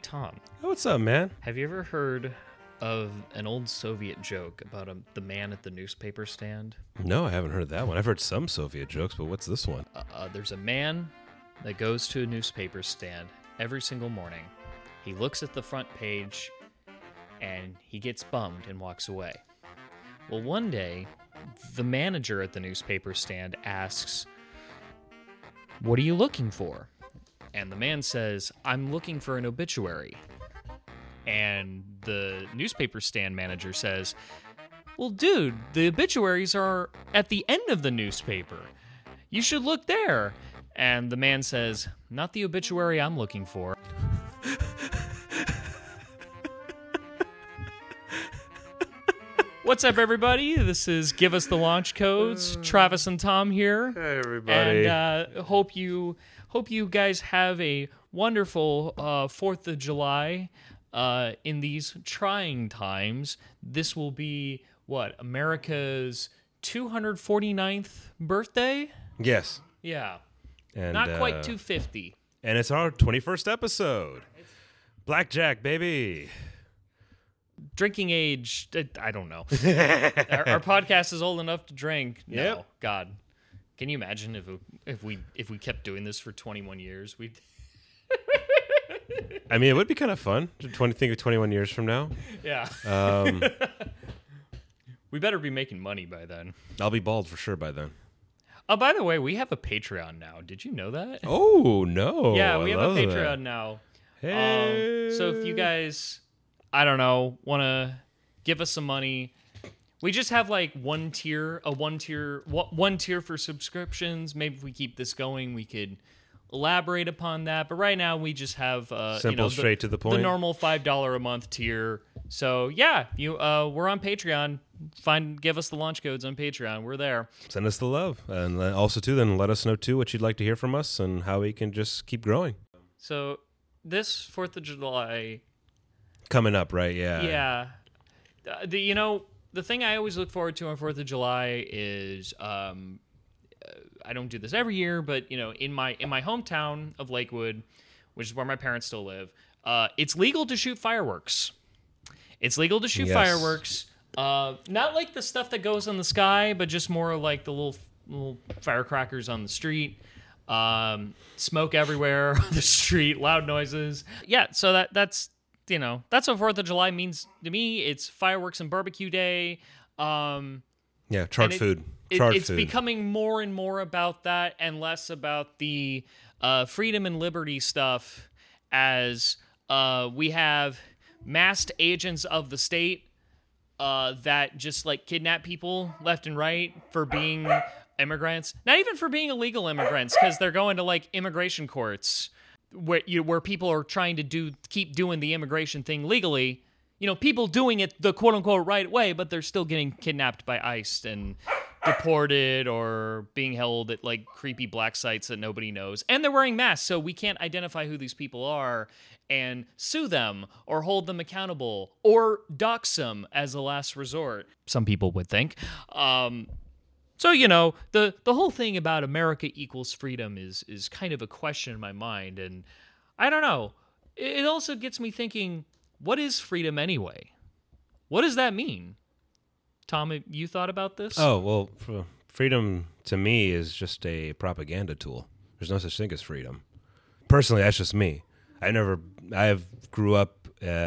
Tom, What's up, man? have you ever heard of an old Soviet joke about the man at the newspaper stand? No, I haven't heard that one. I've heard some Soviet jokes, but what's this one? There's a man that goes to a newspaper stand every single morning. He looks at the front page, and he gets bummed and walks away. Well, one day, the manager at the newspaper stand asks, "What are you looking for?" And the man says, "I'm looking for an obituary." And the newspaper stand manager says, "Well, dude, the obituaries are at the end of the newspaper. You should look there." And the man says, "Not the obituary I'm looking for." What's up, everybody? This is Give Us the Launch Codes. Travis and Tom here. Hey, everybody. And hope you guys have a wonderful 4th of July in these trying times. This will be, America's 249th birthday? Yes. Yeah. And, Not quite 250. And it's our 21st episode. Blackjack, baby. Drinking age, I don't know. Our podcast is old enough to drink. No, Yep. God. Can you imagine if we kept doing this for 21 years? We'd I mean, it would be kind of fun to think of 21 years from now. Yeah. We better be making money by then. I'll be bald for sure by then. Oh, by the way, we have a Patreon now. Did you know that? Oh, no. Yeah, we have a love Patreon that. now. Hey. So if you guys, I don't know, want to give us some money, we just have like one tier for subscriptions. Maybe if we keep this going, we could elaborate upon that. But right now, we just have Simple, straight to the point. the normal $5 a month tier. So yeah, we're on Patreon. Give us the launch codes on Patreon. We're there. Send us the love. And then also, too, then let us know, too, what you'd like to hear from us and how we can just keep growing. So this 4th of July... Coming up, right? Yeah. Yeah. The thing I always look forward to on 4th of July is, I don't do this every year, but, in my hometown of Lakewood, which is where my parents still live, it's legal to shoot fireworks. It's legal to shoot Yes. fireworks. Not like the stuff that goes in the sky, but just more like the little firecrackers on the street. Smoke everywhere on the street, loud noises. Yeah, so that's what 4th of July means to me. It's fireworks and barbecue day. Yeah, charred food. It's becoming more and more about that and less about the freedom and liberty stuff, as we have masked agents of the state that just like kidnap people left and right for being immigrants. Not even for being illegal immigrants, because they're going to like immigration courts where people are trying to keep doing the immigration thing legally. People doing it the quote unquote right way, but they're still getting kidnapped by ICE and deported or being held at like creepy black sites that nobody knows. And they're wearing masks, so we can't identify who these people are and sue them or hold them accountable or dox them as a last resort. Some people would think. So, the whole thing about America equals freedom is kind of a question in my mind. And I don't know. It also gets me thinking, what is freedom anyway? What does that mean? Tom, you thought about this? Oh, well, freedom to me is just a propaganda tool. There's no such thing as freedom. Personally, that's just me. I grew up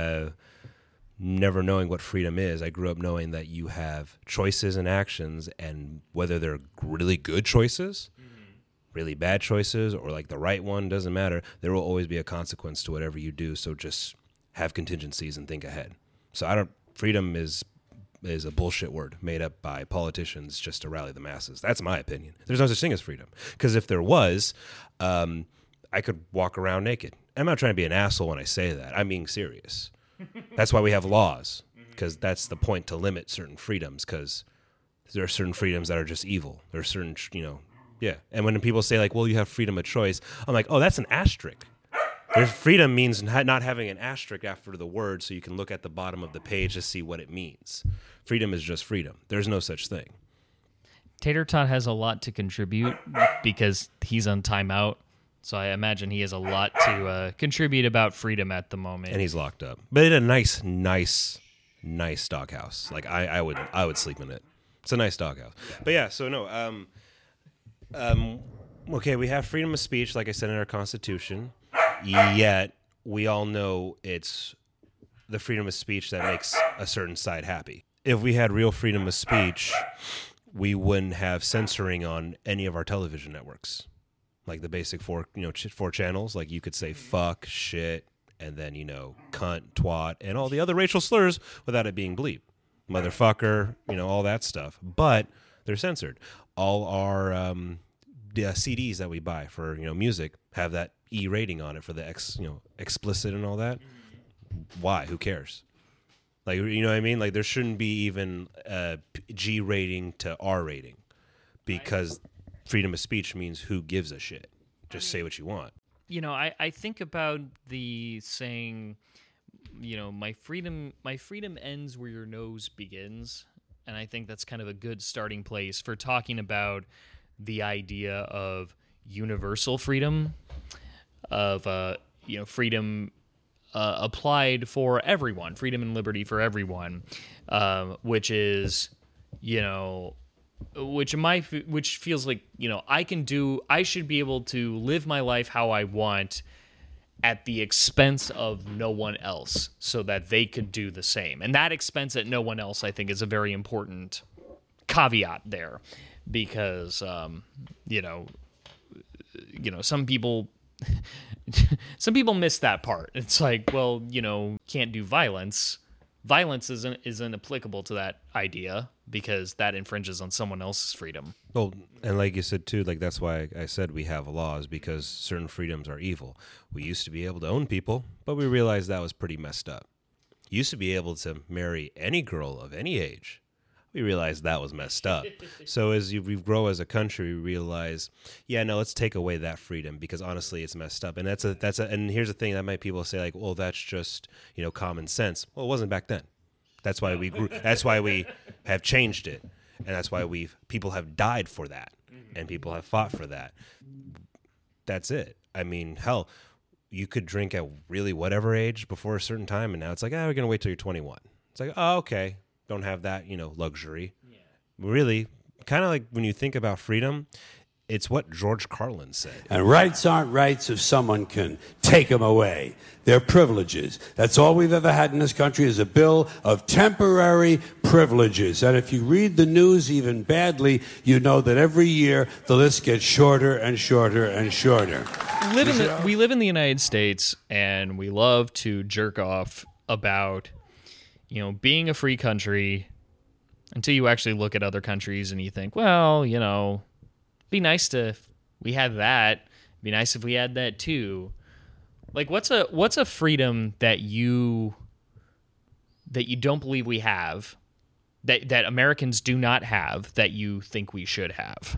never knowing what freedom is. I grew up knowing that you have choices and actions, and whether they're really good choices, really bad choices, or like the right one, doesn't matter. There will always be a consequence to whatever you do. So just have contingencies and think ahead. So freedom is a bullshit word made up by politicians just to rally the masses. That's my opinion. There's no such thing as freedom. Because if there was, I could walk around naked. I'm not trying to be an asshole when I say that. I'm being serious. That's why we have laws, because that's the point, to limit certain freedoms, because there are certain freedoms that are just evil. There are certain, yeah. And when people say like, well, you have freedom of choice, I'm like, oh, that's an asterisk. There's freedom means not having an asterisk after the word so you can look at the bottom of the page to see what it means. Freedom is just freedom. There's no such thing. Tater Tot has a lot to contribute because he's on timeout. So I imagine he has a lot to contribute about freedom at the moment. And he's locked up, but in a nice doghouse. Like I would sleep in it. It's a nice doghouse. But yeah, so no. Okay, we have freedom of speech, like I said in our Constitution. Yet we all know it's the freedom of speech that makes a certain side happy. If we had real freedom of speech, we wouldn't have censoring on any of our television networks. Like the basic four channels. Like you could say fuck, shit, and then, cunt, twat, and all the other racial slurs without it being bleep. Motherfucker, all that stuff. But they're censored. All our CDs that we buy for, music have that E rating on it for the explicit and all that. Why? Who cares? Like, you know what I mean? Like, there shouldn't be even a G rating to R rating because freedom of speech means who gives a shit. Just say what you want. I think about the saying, my freedom ends where your nose begins. And I think that's kind of a good starting place for talking about the idea of universal freedom, of, freedom applied for everyone, freedom and liberty for everyone, which is, which feels like, I should be able to live my life how I want at the expense of no one else so that they could do the same. And that expense at no one else, I think, is a very important caveat there because, some people miss that part. It's like, well, can't do violence. Violence isn't applicable to that idea because that infringes on someone else's freedom. Well, and like you said too, like that's why I said we have laws because certain freedoms are evil. We used to be able to own people, but we realized that was pretty messed up. You used to be able to marry any girl of any age. We realized that was messed up. So as we grow as a country, we realize, let's take away that freedom because honestly, it's messed up. And and here's the thing that might people say like, well, that's just common sense. Well, it wasn't back then. That's why we grew. That's why we have changed it, and that's why people have died for that, and people have fought for that. That's it. I mean, hell, you could drink at really whatever age before a certain time, and now it's like, we're gonna wait till you're 21. It's like, oh, okay. Don't have that, luxury. Yeah. Really, kind of like when you think about freedom, it's what George Carlin said. And rights aren't rights if someone can take them away. They're privileges. That's all we've ever had in this country is a bill of temporary privileges. And if you read the news even badly, you know that every year the list gets shorter and shorter and shorter. We live in the United States, and we love to jerk off about being a free country until you actually look at other countries and you think, well, be nice if we had that. Be nice if we had that too. Like, what's a freedom that you don't believe we have, that Americans do not have, that you think we should have?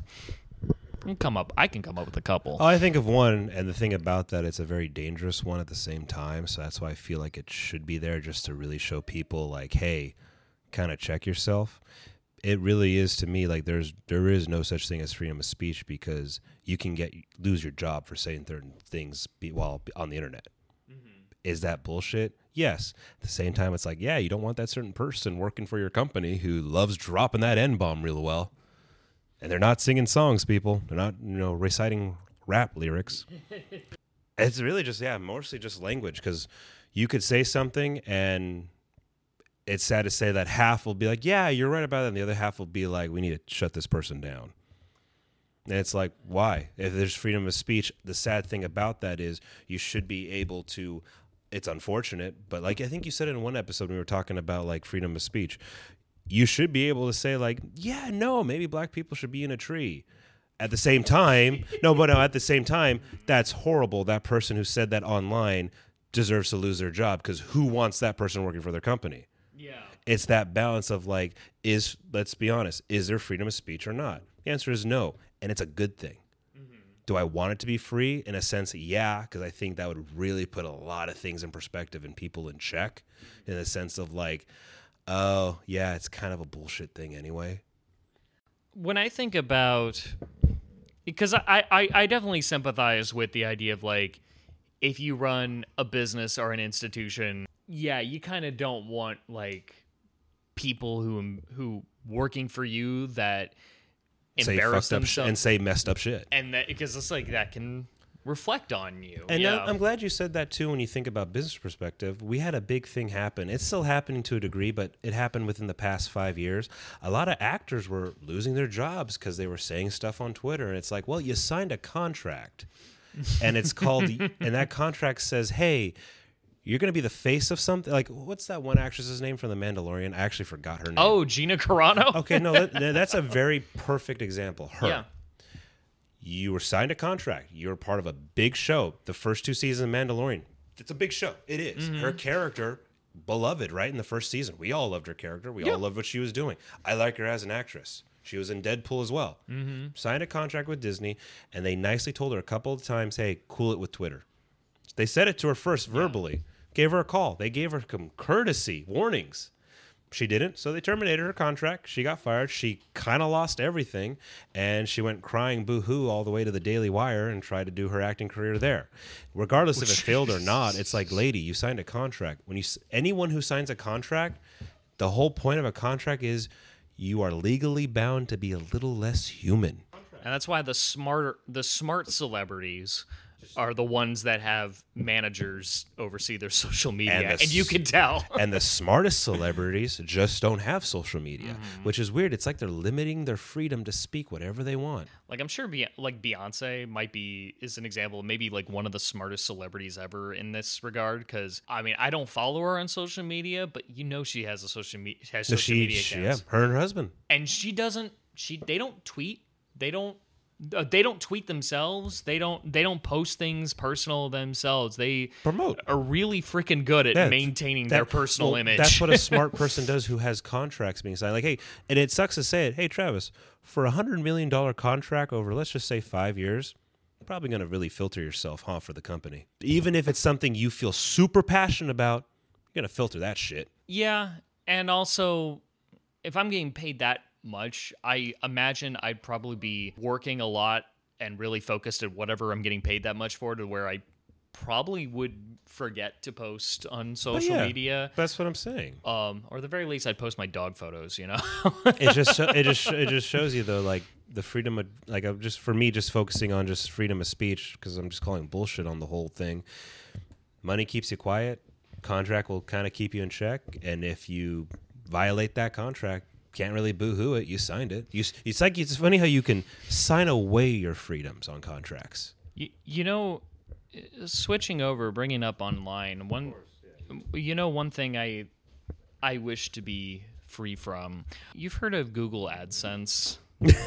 I can come up with a couple. Oh, I think of one, and the thing about that, it's a very dangerous one at the same time. So that's why I feel like it should be there, just to really show people, like, hey, kind of check yourself. It really is, to me, like there is no such thing as freedom of speech because you can lose your job for saying certain things while on the internet. Mm-hmm. Is that bullshit? Yes. At the same time, it's like, you don't want that certain person working for your company who loves dropping that N-bomb real well. And they're not singing songs, people. They're not, reciting rap lyrics. It's really just, mostly just language, because you could say something, and it's sad to say that half will be like, yeah, you're right about that, and the other half will be like, we need to shut this person down. And it's like, why? If there's freedom of speech, the sad thing about that is you should be able to, it's unfortunate, but like I think you said in one episode when we were talking about like freedom of speech, you should be able to say like, maybe black people should be in a tree. At the same time, at the same time, that's horrible. That person who said that online deserves to lose their job because who wants that person working for their company? Yeah. It's that balance of like, let's be honest, is there freedom of speech or not? The answer is no, and it's a good thing. Mm-hmm. Do I want it to be free? In a sense, yeah, because I think that would really put a lot of things in perspective and people in check, in the sense of like, oh, yeah, it's kind of a bullshit thing anyway. When I think about because I definitely sympathize with the idea of like, if you run a business or an institution, yeah, you kind of don't want like people who working for you that embarrass themselves and say messed up shit. and that, because it's like that can reflect on you. And yeah. I'm glad you said that too. When you think about business perspective, we had a big thing happen. It's still happening to a degree, but it happened within the past 5 years. A lot of actors were losing their jobs because they were saying stuff on Twitter, and it's like, well, you signed a contract, and it's called, and that contract says, hey, you're going to be the face of something. Like, what's that one actress's name from The Mandalorian? I actually forgot her name. Oh, Gina Carano. Okay, no, that's a very perfect example. Her. Yeah. You were signed a contract. You were part of a big show. The first 2 seasons of Mandalorian. It's a big show. It is. Her character, beloved, right? In the first season. We all loved her character. We all loved what she was doing. I like her as an actress. She was in Deadpool as well. Signed a contract with Disney, and they nicely told her a couple of times, hey, cool it with Twitter. They said it to her first verbally. Gave her a call. They gave her some courtesy warnings. She didn't, so they terminated her contract. She got fired. She kind of lost everything, and she went crying boo-hoo all the way to the Daily Wire and tried to do her acting career there. Regardless if it failed or not, it's like, lady, you signed a contract. When anyone who signs a contract, the whole point of a contract is you are legally bound to be a little less human. And that's why the smart celebrities are the ones that have managers oversee their social media, and you can tell. And the smartest celebrities just don't have social media, which is weird. It's like they're limiting their freedom to speak whatever they want. Like, I'm sure like Beyonce is an example of maybe like one of the smartest celebrities ever in this regard, because I mean, I don't follow her on social media, but you know she has a social media media accounts. Yeah, her and her husband. And they don't tweet. They don't tweet themselves. They don't post things personal themselves. They promote. Are really freaking good at maintaining their personal image. That's what a smart person does who has contracts being signed. Like, hey, and it sucks to say it. Hey, Travis, for $100 million contract over, let's just say 5 years, you're probably going to really filter yourself, for the company. Even if it's something you feel super passionate about, you're going to filter that shit. Yeah, and also, if I'm getting paid that much, I imagine I'd probably be working a lot and really focused at whatever I'm getting paid that much for, to where I probably would forget to post on social media. That's what I'm saying. Or at the very least, I'd post my dog photos. You know, it just shows you though, like the freedom of, like, I'm just, for me, just focusing on just freedom of speech, because I'm just calling bullshit on the whole thing. Money keeps you quiet. Contract will kind of keep you in check, and if you violate that contract, can't really boo-hoo it. You signed it. It's funny how you can sign away your freedoms on contracts. You know, switching over, bringing up online, one thing I wish to be free from. You've heard of Google AdSense?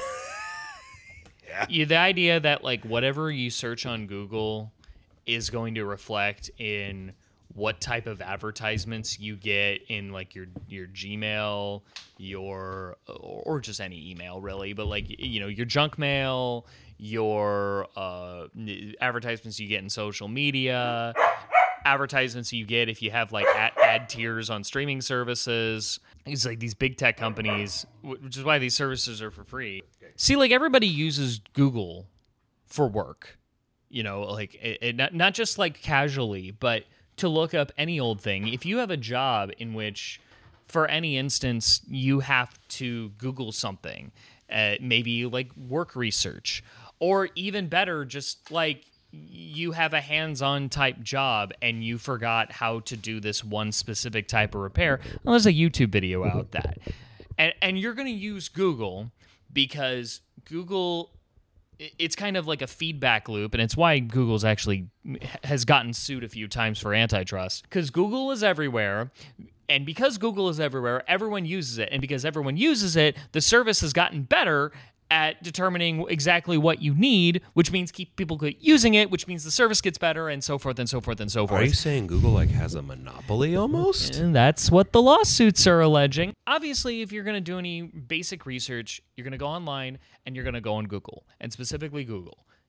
Yeah. The idea that like whatever you search on Google is going to reflect in what type of advertisements you get in like your Gmail, or just any email really, but like, you know, your junk mail, your advertisements you get in social media, advertisements you get if you have like ad tiers on streaming services. It's like these big tech companies, which is why these services are for free. See, like everybody uses Google for work, you know, like not just like casually, but to look up any old thing. If you have a job in which, for any instance, you have to Google something, maybe like work research, or even better, just like you have a hands-on type job and you forgot how to do this one specific type of repair, well, there's a YouTube video out that. And you're going to use Google because Google, it's kind of like a feedback loop, and it's why Google's actually has gotten sued a few times for antitrust, because Google is everywhere, and because Google is everywhere, everyone uses it, and because everyone uses it, the service has gotten better at determining exactly what you need, which means keep people using it, which means the service gets better, and so forth and so forth and so forth. Are you saying Google like has a monopoly almost? And that's what the lawsuits are alleging. Obviously, if you're going to do any basic research, you're going to go online and you're going to go on Google, and specifically Google.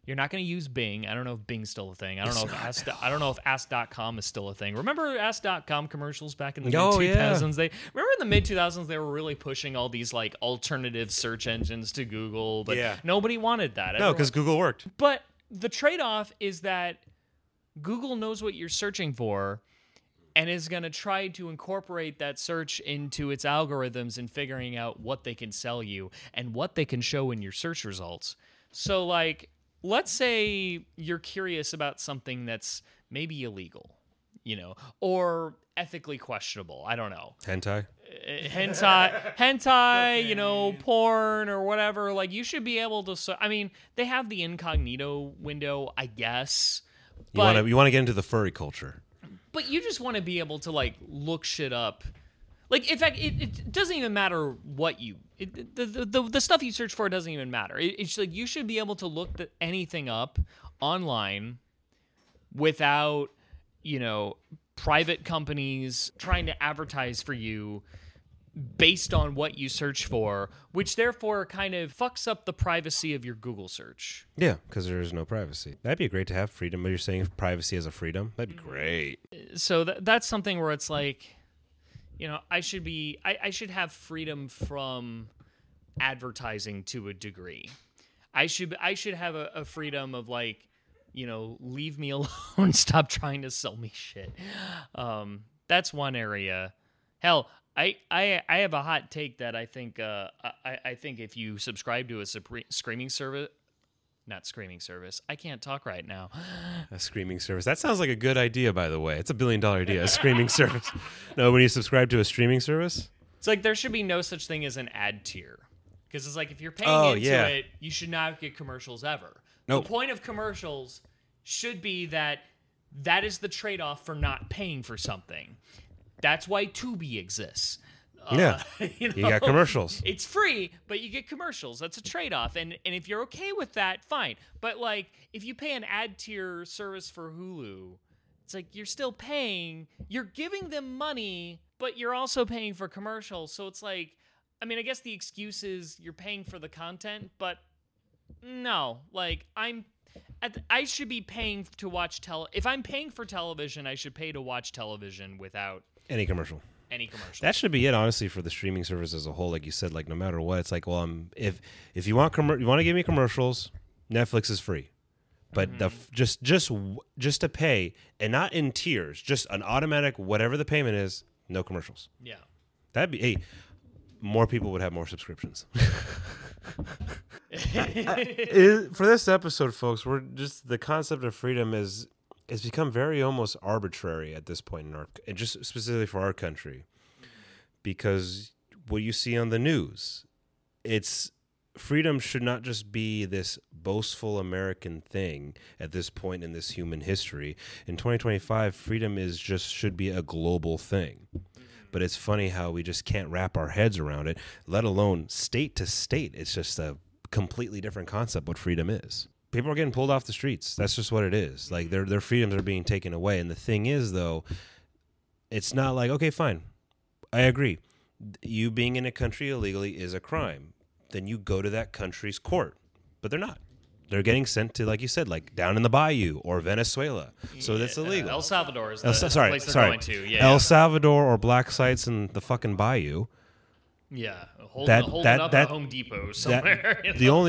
You're not going to use Bing. I don't know if Bing's still a thing. I don't know if Ask.com is still a thing. Remember Ask.com commercials back in the mid-2000s? Yeah. Remember in the mid-2000s they were really pushing all these like alternative search engines to Google, but nobody wanted that. No, because Google worked. But the trade-off is that Google knows what you're searching for and is going to try to incorporate that search into its algorithms and figuring out what they can sell you and what they can show in your search results. So, like, let's say you're curious about something that's maybe illegal, or ethically questionable. I don't know. Hentai, porn or whatever. Like, you should be able to. I mean, they have the incognito window, I guess. You want to get into the furry culture. But you just want to be able to, like, look shit up. Like, in fact, it doesn't even matter what the stuff you search for doesn't even matter. It's like you should be able to look anything up online without, private companies trying to advertise for you based on what you search for, which therefore kind of fucks up the privacy of your Google search. Yeah, because there is no privacy. That'd be great to have freedom, but you're saying privacy as a freedom? That'd be great. So that's something where it's like, I should have freedom from advertising to a degree. I should have a freedom of, like, leave me alone, stop trying to sell me shit. That's one area. Hell, I have a hot take that I think I think if you subscribe to a streaming service, not streaming service. I can't talk right now. A streaming service. That sounds like a good idea, by the way. It's $1 billion idea. A streaming service. No, when you subscribe to a streaming service, it's like there should be no such thing as an ad tier, because it's like if you're paying it, you should not get commercials ever. Nope. The point of commercials should be that is the trade-off for not paying for something. That's why Tubi exists. You got commercials. It's free, but you get commercials. That's a trade-off. And if you're okay with that, fine. But, like, if you pay an ad tier service for Hulu, it's like you're still paying. You're giving them money, but you're also paying for commercials. So it's like, I mean, I guess the excuse is you're paying for the content, but no. Like, I should be paying to watch if I'm paying for television, I should pay to watch television without any commercial. That should be it, honestly, for the streaming service as a whole. Like you said, like no matter what, it's like, well, if you want you want to give me commercials, Netflix is free, but just to pay, and not in tiers, just an automatic whatever the payment is, no commercials. Yeah, that'd be more people would have more subscriptions. For this episode, folks, we're just the concept of freedom has become very almost arbitrary at this point and just specifically for our country, because what you see on the news, it's freedom should not just be this boastful American thing at this point in this human history. In 2025, freedom should be a global thing. But it's funny how we just can't wrap our heads around it, let alone state to state. It's just a completely different concept what freedom is. People are getting pulled off the streets. That's just what it is. Like their freedoms are being taken away. And the thing is, though, it's not like, okay, fine, I agree. You being in a country illegally is a crime. Then you go to that country's court. But they're not. They're getting sent to, like you said, like down in the bayou or Venezuela. So that's illegal. El Salvador is the place they're going to. Yeah, El Salvador or black sites in the fucking bayou. Yeah, hold it up at Home Depot somewhere.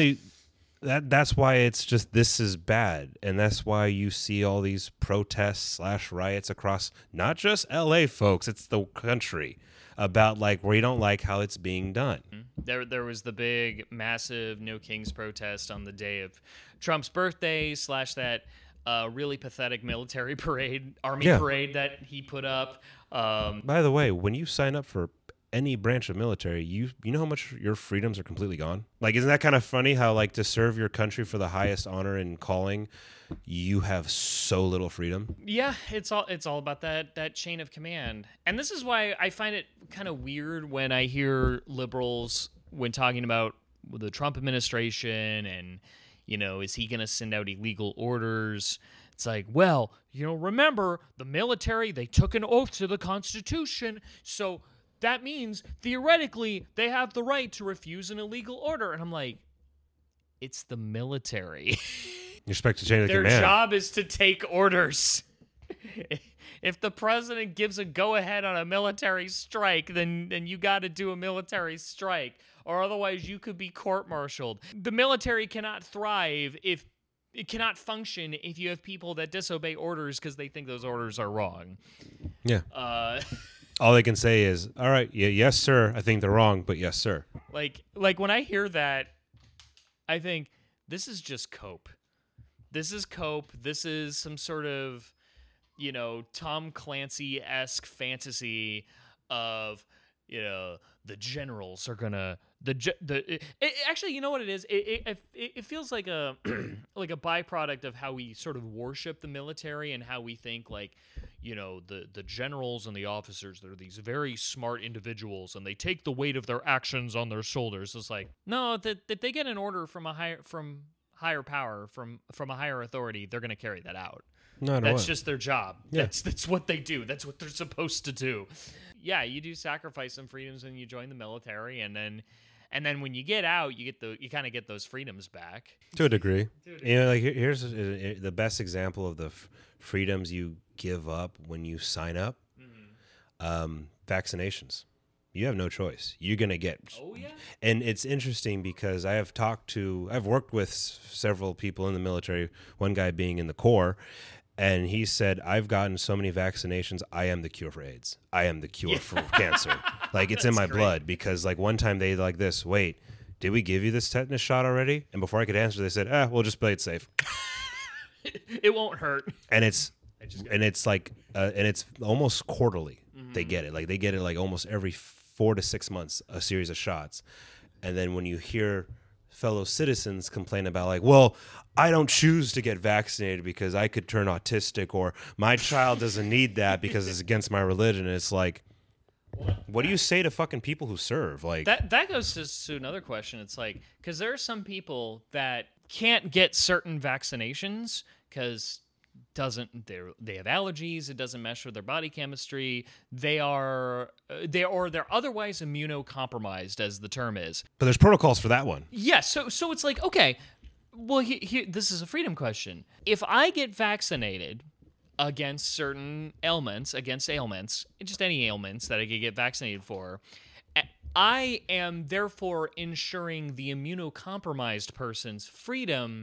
That's why it's just, this is bad. And that's why you see all these protests / riots across not just LA, folks. It's the country about like where you don't like how it's being done. There was the big, massive No Kings protest on the day of Trump's birthday / that really pathetic military parade, army parade that he put up. By the way, when you sign up for any branch of military, you know how much your freedoms are completely gone? Like, isn't that kind of funny how, like, to serve your country for the highest honor and calling, you have so little freedom? Yeah, it's all about that chain of command. And this is why I find it kind of weird when I hear liberals, when talking about the Trump administration and, is he going to send out illegal orders? It's like, well, remember, the military, they took an oath to the Constitution, so that means, theoretically, they have the right to refuse an illegal order. And I'm like, it's the military. You expect to change the Their command. job is to take orders. If the president gives a go-ahead on a military strike, then you got to do a military strike, or otherwise you could be court-martialed. The military cannot thrive if it cannot function if you have people that disobey orders because they think those orders are wrong. Yeah. All they can say is, "All right, yeah, yes, sir. I think they're wrong, but yes, sir." Like when I hear that, I think this is just cope. This is cope. This is some sort of, Tom Clancy-esque fantasy of, the generals are gonna actually, you know what it is? It feels like a like a byproduct of how we sort of worship the military and how we think the generals and the officers, they're these very smart individuals and they take the weight of their actions on their shoulders. It's like, no, that they get an order from higher power, from a higher authority, they're gonna carry that out. That's just their job. Yeah. That's what they do. That's what they're supposed to do. Yeah, you do sacrifice some freedoms when you join the military, and then when you get out, you kind of get those freedoms back to a degree. Here's the best example of the freedoms you give up when you sign up. Vaccinations. You have no choice. You're gonna get. Oh yeah. And it's interesting because I've worked with several people in the military. One guy being in the Corps. And he said, "I've gotten so many vaccinations. I am the cure for AIDS. I am the cure for cancer. Like, it's in my blood." Because one time they like this. Wait, did we give you this tetanus shot already? And before I could answer, they said, "We'll just play it safe. It won't hurt." And it's almost quarterly. They get it. They get it almost every 4 to 6 months, a series of shots. And then when you hear fellow citizens complain about well, I don't choose to get vaccinated because I could turn autistic, or my child doesn't need that because it's against my religion. And it's like, what do you say to fucking people who serve? That goes to another question. It's because there are some people that can't get certain vaccinations because they have allergies, it doesn't mesh with their body chemistry, they're otherwise immunocompromised, as the term is. But there's protocols for that one. Yeah, so it's okay, well, this is a freedom question. If I get vaccinated against certain ailments, just any ailments that I could get vaccinated for, I am therefore ensuring the immunocompromised person's freedom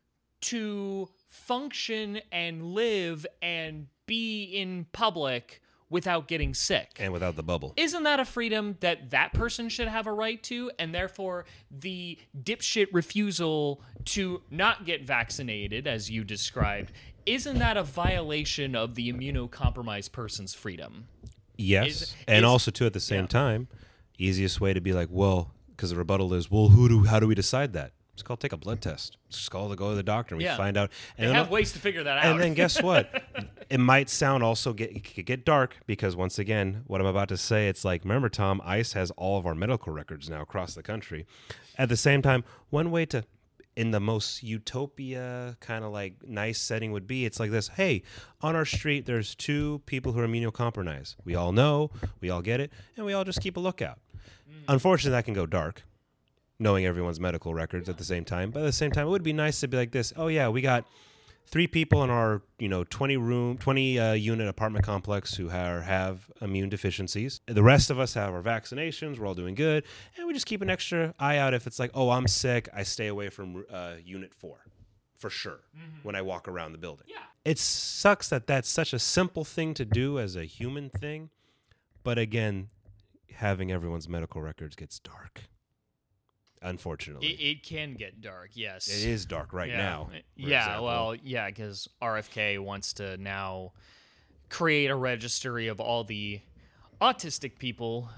to function and live and be in public without getting sick. And without the bubble. Isn't that a freedom that person should have a right to? And therefore, the dipshit refusal to not get vaccinated, as you described, isn't that a violation of the immunocompromised person's freedom? Yes. Also, too, at the same time, easiest way to be because the rebuttal is, how do we decide that? It's called take a blood test. Just go to the doctor and we find out. And they have ways to figure that out. And then guess what? It might sound also get dark because once again, what I'm about to say, it's remember, Tom, ICE has all of our medical records now across the country. At the same time, one way to, in the most utopia kind of nice setting would be, it's like this. Hey, on our street, there's 2 people who are immunocompromised. We all know, we all get it, and we all just keep a lookout. Unfortunately, that can go dark, knowing everyone's medical records at the same time. But at the same time, it would be nice to be like this. Oh, yeah, we got 3 people in our 20 unit apartment complex who have immune deficiencies. The rest of us have our vaccinations. We're all doing good. And we just keep an extra eye out if it's I'm sick, I stay away from unit 4 for sure when I walk around the building. Yeah. It sucks that that's such a simple thing to do as a human thing. But again, having everyone's medical records gets dark. Unfortunately, it can get dark. Yes, it is dark right now. Because RFK wants to now create a registry of all the autistic people,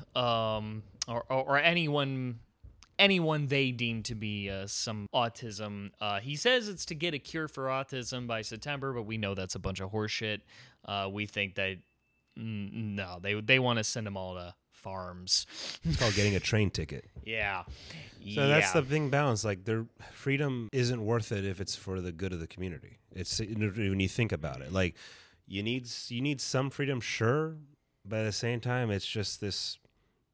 or anyone they deem to be some autism. He says it's to get a cure for autism by September, but we know that's a bunch of horseshit. We think that no, they want to send them all to farms. It's called getting a train ticket. Yeah. So that's the thing balance. Their freedom isn't worth it if it's for the good of the community. It's when you think about it. You need some freedom, sure, but at the same time, it's just this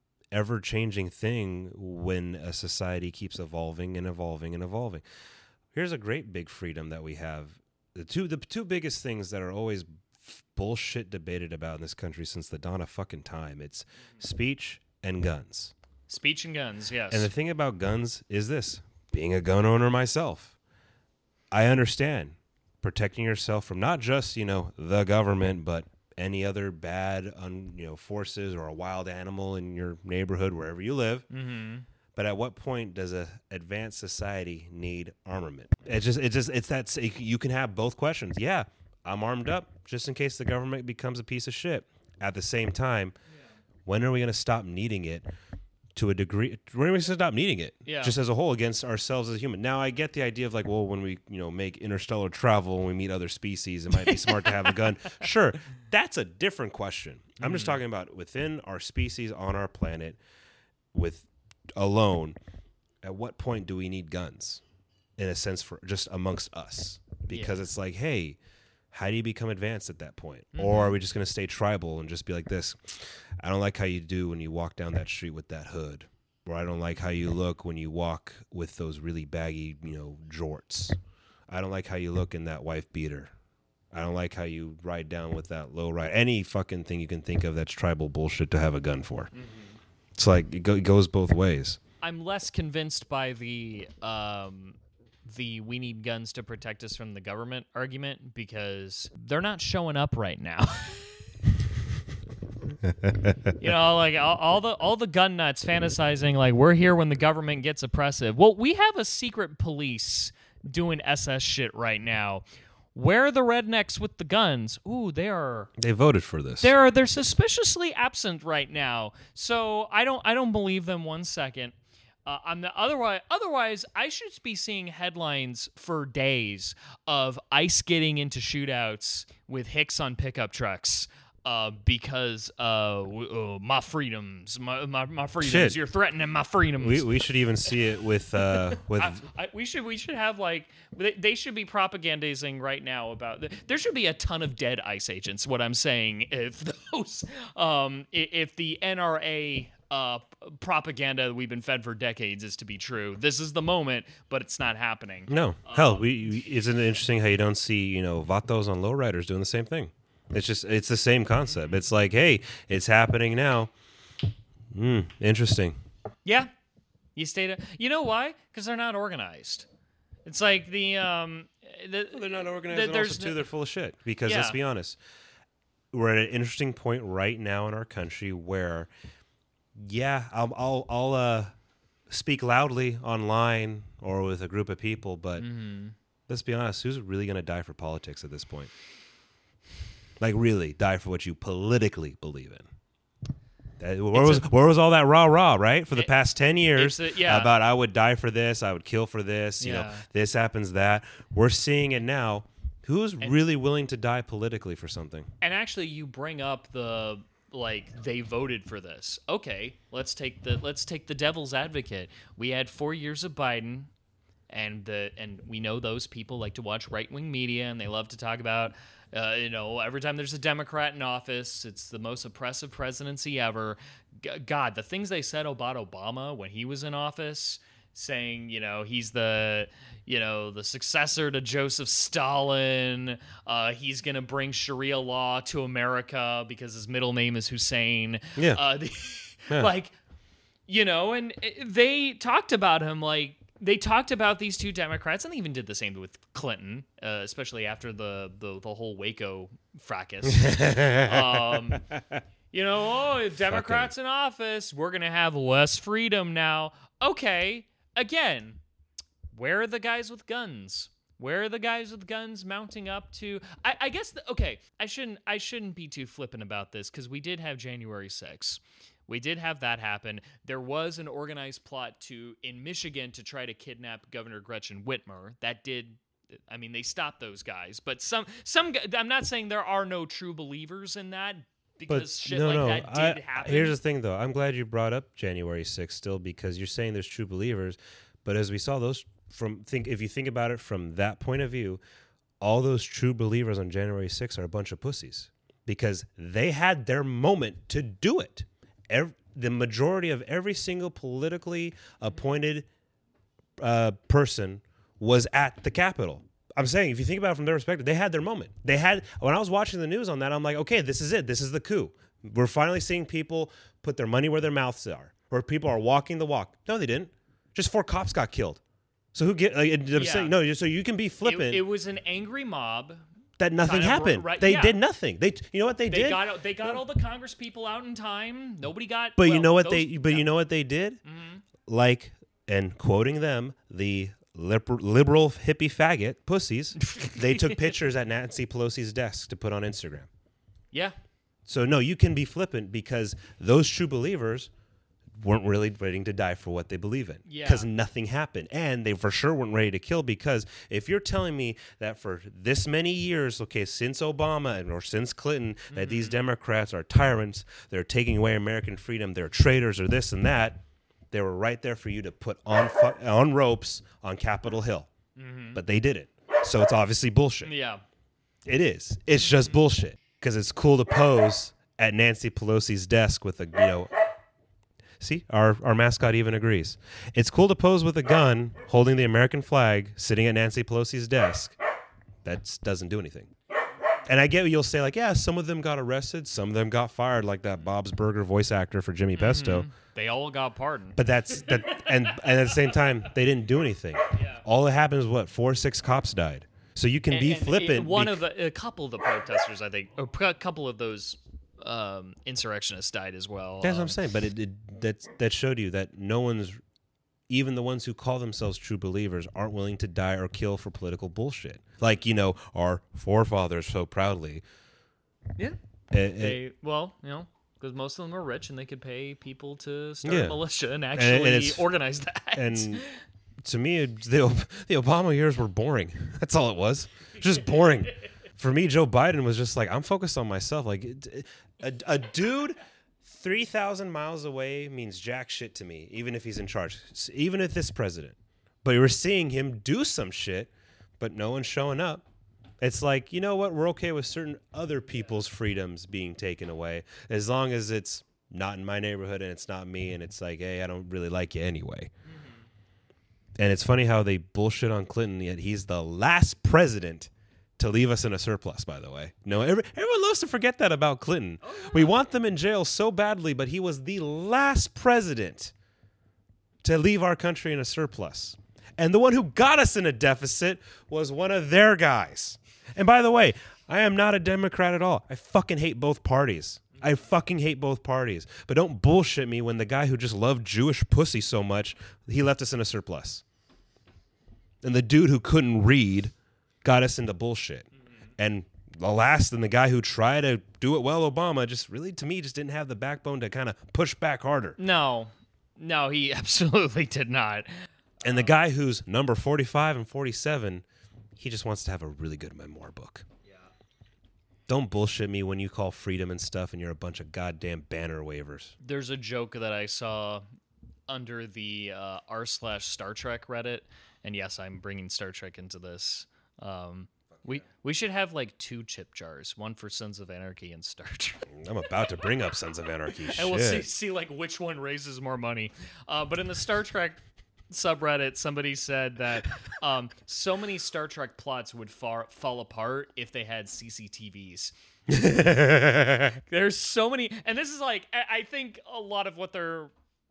ever-changing thing when a society keeps evolving and evolving and evolving. here's a great big freedom that we have. The two biggest things that are always bullshit debated about in this country since the dawn of fucking time. It's speech and guns. Speech and guns, yes. And the thing about guns is this. Being a gun owner myself, I understand protecting yourself from not just, the government, but any other bad, forces or a wild animal in your neighborhood, wherever you live. Mm-hmm. But at what point does a advanced society need armament? You can have both questions. Yeah, I'm armed up just in case the government becomes a piece of shit. At the same time, when are we going to stop needing it to a degree? When are we going to stop needing it? Yeah. Just as a whole against ourselves as a human. Now, I get the idea of when we, make interstellar travel and we meet other species, it might be smart to have a gun. Sure, that's a different question. I'm just talking about within our species on our planet alone, at what point do we need guns in a sense for just amongst us? Because it's like, hey, how do you become advanced at that point? Or are we just going to stay tribal and just be like this? I don't like how you do when you walk down that street with that hood. Or I don't like how you look when you walk with those really baggy, jorts. I don't like how you look in that wife beater. I don't like how you ride down with that low ride. Any fucking thing you can think of that's tribal bullshit to have a gun for. Mm-hmm. It's like it goes both ways. I'm less convinced by the we need guns to protect us from the government argument because they're not showing up right now. All the gun nuts fantasizing like we're here when the government gets oppressive. Well, we have a secret police doing SS shit right now. Where are the rednecks with the guns? Ooh, They voted for this. They're suspiciously absent right now. So I don't believe them one second. Otherwise, I should be seeing headlines for days of ICE getting into shootouts with Hicks on pickup trucks because my freedoms, my freedoms. Shit. You're threatening my freedoms. We should even see it with we should have they should be propagandizing right now about there should be a ton of dead ICE agents. What I'm saying, if those if the NRA propaganda that we've been fed for decades is to be true, this is the moment, but it's not happening. No, hell, isn't it interesting how you don't see vatos on lowriders doing the same thing? It's the same concept. It's like, hey, it's happening now. Interesting. Yeah, you know why? Because they're not organized. It's like they're not organized. And also too, they're full of shit. Because let's be honest, we're at an interesting point right now in our country where, I'll speak loudly online or with a group of people, but let's be honest, who's really going to die for politics at this point? Like, really die for what you politically believe in. Where was all that rah-rah, right? For the past 10 years about I would die for this, I would kill for this, this happens, that. We're seeing it now. Who's really willing to die politically for something? And actually, you bring up they voted for this. Okay, let's take the devil's advocate. We had 4 years of Biden, and we know those people like to watch right-wing media, and they love to talk about every time there's a Democrat in office, it's the most oppressive presidency ever. God, the things they said about Obama when he was in office, saying, he's the successor to Joseph Stalin. He's going to bring Sharia law to America because his middle name is Hussein. Yeah. And they talked about him they talked about these two Democrats, and they even did the same with Clinton, especially after the whole Waco fracas. Democrats in office, we're going to have less freedom now. Okay, again, where are the guys with guns? Where are the guys with guns mounting up to? I guess. I shouldn't be too flippant about this because we did have January 6th. We did have that happen. There was an organized plot in Michigan to try to kidnap Governor Gretchen Whitmer. They stopped those guys. But some, I'm not saying there are no true believers in that because that did happen. Here's the thing, though. I'm glad you brought up January 6th still because you're saying there's true believers. But as we saw those if you think about it from that point of view, all those true believers on January 6th are a bunch of pussies because they had their moment to do it. The majority of every single politically appointed person was at the Capitol. I'm saying, if you think about it from their perspective, they had their moment. When I was watching the news on that, I'm like, okay, this is it. This is the coup. We're finally seeing people put their money where their mouths are, or people are walking the walk. No, they didn't. Just 4 cops got killed. So who get? Like, I'm saying, no. So you can be flippant. It was an angry mob. That nothing happened. They did nothing. You know what they did? They got all the Congress people out in time. Nobody got. But you know what you know what they did? Mm-hmm. Like, and quoting them, the liberal hippie faggot pussies, they took pictures at Nancy Pelosi's desk to put on Instagram. Yeah. So no, you can be flippant because those true believers weren't really ready to die for what they believe in. Yeah. Because nothing happened. And they for sure weren't ready to kill, because if you're telling me that for this many years, okay, since Obama or since Clinton, that these Democrats are tyrants, they're taking away American freedom, they're traitors or this and that, they were right there for you to put on ropes on Capitol Hill. Mm-hmm. But they didn't. So it's obviously bullshit. Yeah. It is. It's just bullshit. Because it's cool to pose at Nancy Pelosi's desk with a, see, our mascot even agrees. It's cool to pose with a gun, holding the American flag, sitting at Nancy Pelosi's desk. That doesn't do anything. And I get what you'll say, like, yeah, some of them got arrested, some of them got fired, like that Bob's Burger voice actor for Jimmy Pesto. They all got pardoned. But and at the same time, they didn't do anything. Yeah. All that happened is 4 or 6 cops died. So you can be flippant. A couple of the protesters, I think, or a couple of those insurrectionists died as well. That's what I'm saying. But that showed you that no one's, even the ones who call themselves true believers, aren't willing to die or kill for political bullshit. Like, our forefathers so proudly. Yeah. Because most of them are rich and they could pay people to start a militia and actually organize that. And to me, the Obama years were boring. That's all it was. Just boring. For me, Joe Biden was just like, I'm focused on myself. Like, a dude 3,000 miles away means jack shit to me, even if he's in charge, even if this president. But we're seeing him do some shit, but no one's showing up. It's like, you know what? We're okay with certain other people's freedoms being taken away, as long as it's not in my neighborhood and it's not me, and it's like, hey, I don't really like you anyway. Mm-hmm. And it's funny how they bullshit on Clinton, yet he's the last president to leave us in a surplus, by the way. No, everyone loves to forget that about Clinton. Oh, yeah. We want them in jail so badly, but he was the last president to leave our country in a surplus. And the one who got us in a deficit was one of their guys. And by the way, I am not a Democrat at all. I fucking hate both parties. But don't bullshit me when the guy who just loved Jewish pussy so much, he left us in a surplus. And the dude who couldn't read got us into bullshit. And the guy who tried to do it well, Obama, just really, to me, just didn't have the backbone to kind of push back harder. No, he absolutely did not. And the guy who's number 45 and 47, he just wants to have a really good memoir book. Yeah. Don't bullshit me when you call freedom and stuff and you're a bunch of goddamn banner wavers. There's a joke that I saw under the r/Star Trek Reddit, and yes, I'm bringing Star Trek into this. We should have like 2 chip jars, one for Sons of Anarchy and Star Trek. I'm about to bring up Sons of Anarchy. And we'll see like which one raises more money. But in the Star Trek subreddit, somebody said that so many Star Trek plots would fall apart if they had CCTVs. There's so many, and this is like, I think a lot of what they're,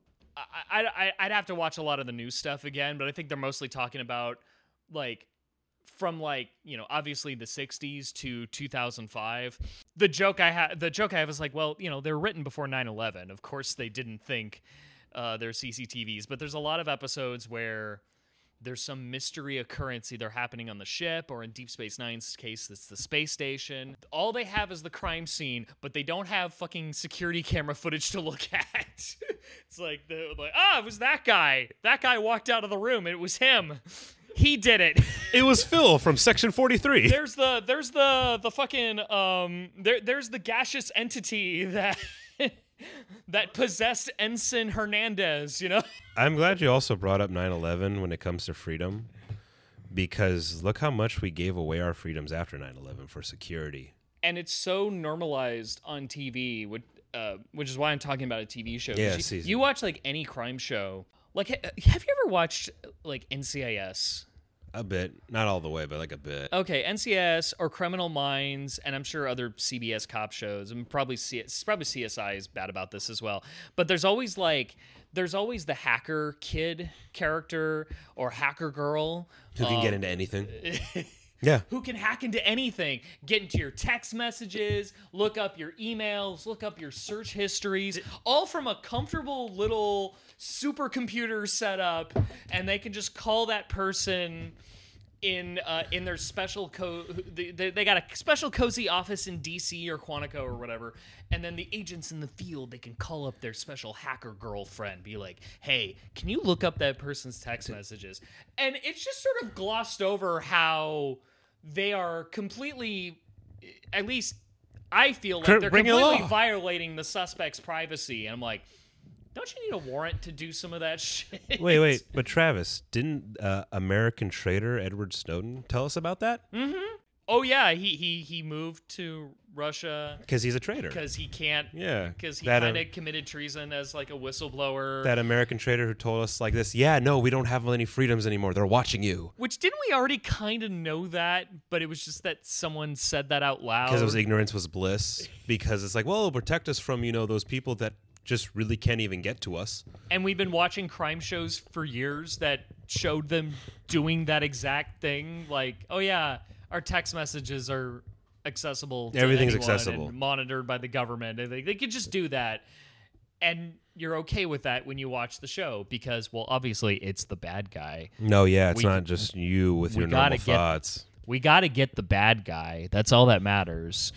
I'd have to watch a lot of the news stuff again, but I think they're mostly talking about like from like, obviously the 60s to 2005. The joke I have is like, well, they're written before 9/11. Of course they didn't think their CCTVs, but there's a lot of episodes where there's some mystery occurrence either happening on the ship or in Deep Space Nine's case, it's the space station. All they have is the crime scene, but they don't have fucking security camera footage to look at. It's like, it was that guy. That guy walked out of the room. It was him. He did it. It was Phil from Section 43. There's the fucking there's the gaseous entity that possessed Ensign Hernandez, I'm glad you also brought up 9/11 when it comes to freedom, because look how much we gave away our freedoms after 9/11 for security. And it's so normalized on TV, which is why I'm talking about a TV show. Yeah, you watch like any crime show. Like, have you ever watched like NCIS? A bit, not all the way, but like a bit. Okay, NCIS or Criminal Minds, and I'm sure other CBS cop shows, and probably CSI is bad about this as well. But there's always the hacker kid character or hacker girl Who can get into anything. Yeah. who can hack into anything, get into your text messages, look up your emails, look up your search histories, all from a comfortable little supercomputer setup, and they can just call that person in their special they got a special cozy office in DC or Quantico or whatever, and then the agents in the field, they can call up their special hacker girlfriend, be like, hey, can you look up that person's text messages? And it's just sort of glossed over how they are completely, at least I feel like they're completely violating the suspect's privacy. And I'm like, don't you need a warrant to do some of that shit? Wait. But Travis, didn't American traitor Edward Snowden tell us about that? Mm-hmm. Oh, yeah. He moved to Russia. Because he's a traitor. Because he can't. Yeah. Because he kind of committed treason as like a whistleblower. That American traitor who told us like this, yeah, no, we don't have any freedoms anymore. They're watching you. Which, didn't we already kind of know that? But it was just that someone said that out loud. Because it was ignorance was bliss. Because it's like, well, it'll protect us from, those people that just really can't even get to us. And we've been watching crime shows for years that showed them doing that exact thing. Like, oh yeah, our text messages are accessible to everything's anyone accessible and monitored by the government. They could just do that. And you're okay with that when you watch the show because, well, obviously it's the bad guy. No, yeah, it's not just you with your normal thoughts. We got to get the bad guy. That's all that matters.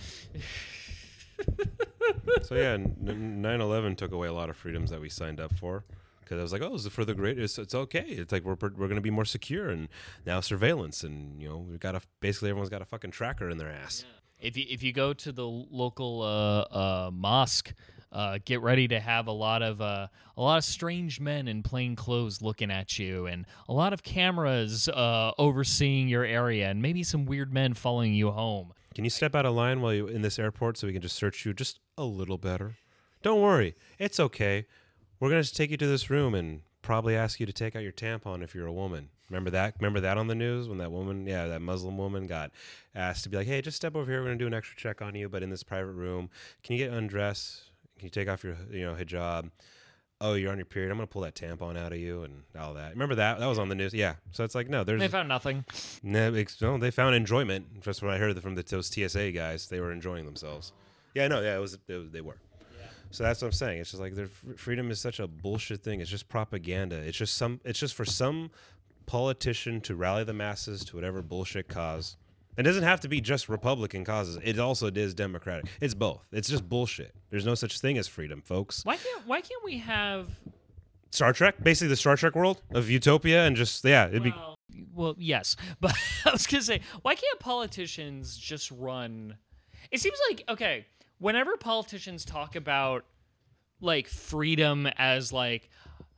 So yeah, 9/11 took away a lot of freedoms that we signed up for because I was like, oh, is it for the great? It's okay. It's like we're going to be more secure, and now surveillance, and we've got basically everyone's got a fucking tracker in their ass. Yeah. If you go to the local mosque, get ready to have a lot of strange men in plain clothes looking at you, and a lot of cameras overseeing your area, and maybe some weird men following you home. Can you step out of line while you're in this airport so we can just search you just a little better? Don't worry. It's okay. We're going to take you to this room and probably ask you to take out your tampon if you're a woman. Remember that? Remember that on the news when that woman, that Muslim woman got asked to be like, hey, just step over here. We're going to do an extra check on you, but in this private room. Can you get undressed? Can you take off your hijab? Oh, you're on your period. I'm going to pull that tampon out of you and all that. Remember that? That was on the news. Yeah. So it's like, no, they found nothing. No, they found enjoyment. Just what I heard from those TSA guys. They were enjoying themselves. Yeah, no, yeah, they were. Yeah. So that's what I'm saying. It's just like freedom is such a bullshit thing. It's just propaganda. It's just for some politician to rally the masses to whatever bullshit cause. It doesn't have to be just Republican causes. It also is Democratic. It's both. It's just bullshit. There's no such thing as freedom, folks. Why can't we have Star Trek? Basically the Star Trek world of utopia and just, it'd be... Well, yes. But I was going to say, why can't politicians just run... It seems like, okay, whenever politicians talk about, like, freedom as, like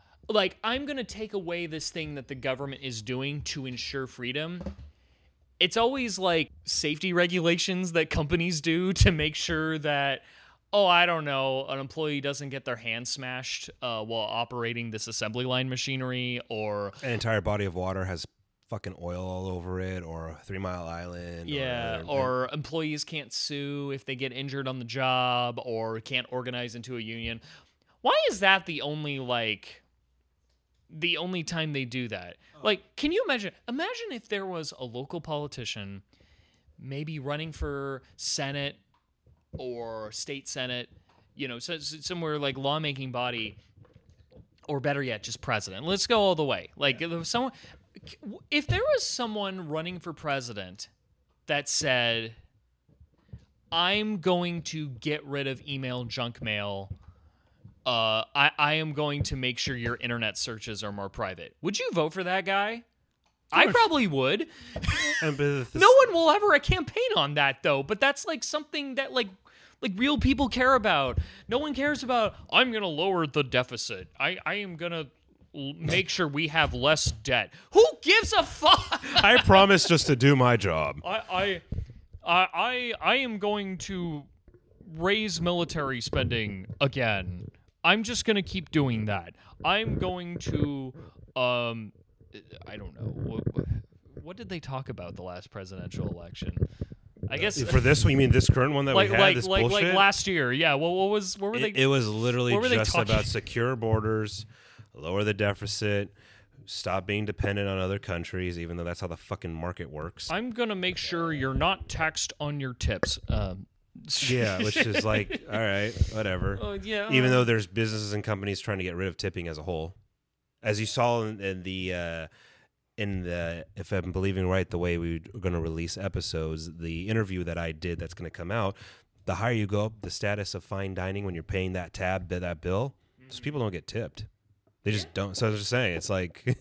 I'm going to take away this thing that the government is doing to ensure freedom... It's always like safety regulations that companies do to make sure that, I don't know, an employee doesn't get their hand smashed while operating this assembly line machinery, or an entire body of water has fucking oil all over it, or a 3 Mile Island. Yeah, or employees can't sue if they get injured on the job or can't organize into a union. Why is that the only time they do that? Like, can you imagine if there was a local politician maybe running for Senate or state Senate, somewhere like lawmaking body, or better yet, just president. Let's go all the way. Like, if there was someone running for president that said, I'm going to get rid of email junk mail, I am going to make sure your internet searches are more private. Would you vote for that guy? I probably would. No one will ever campaign on that, though. But that's like something that like real people care about. No one cares about, I'm going to lower the deficit. I am going to make sure we have less debt. Who gives a fuck? I promise just to do my job. I am going to raise military spending again. I'm just going to keep doing that. I'm going to, I don't know. What did they talk about the last presidential election? I guess For this one, you mean this current one that we had? This bullshit? Like last year. Yeah. Well, what were they? It was literally what were they just talking- about secure borders, lower the deficit, stop being dependent on other countries, even though that's how the fucking market works. I'm gonna make sure you're not taxed on your tips. Yeah, which is like, all right, whatever. Yeah. Even though there's businesses and companies trying to get rid of tipping as a whole, as you saw in the if I'm believing right, the way we're going to release episodes, the interview that I did that's going to come out, the higher you go up the status of fine dining when you're paying that that bill, those people don't get tipped. They just don't. So I was just saying, it's like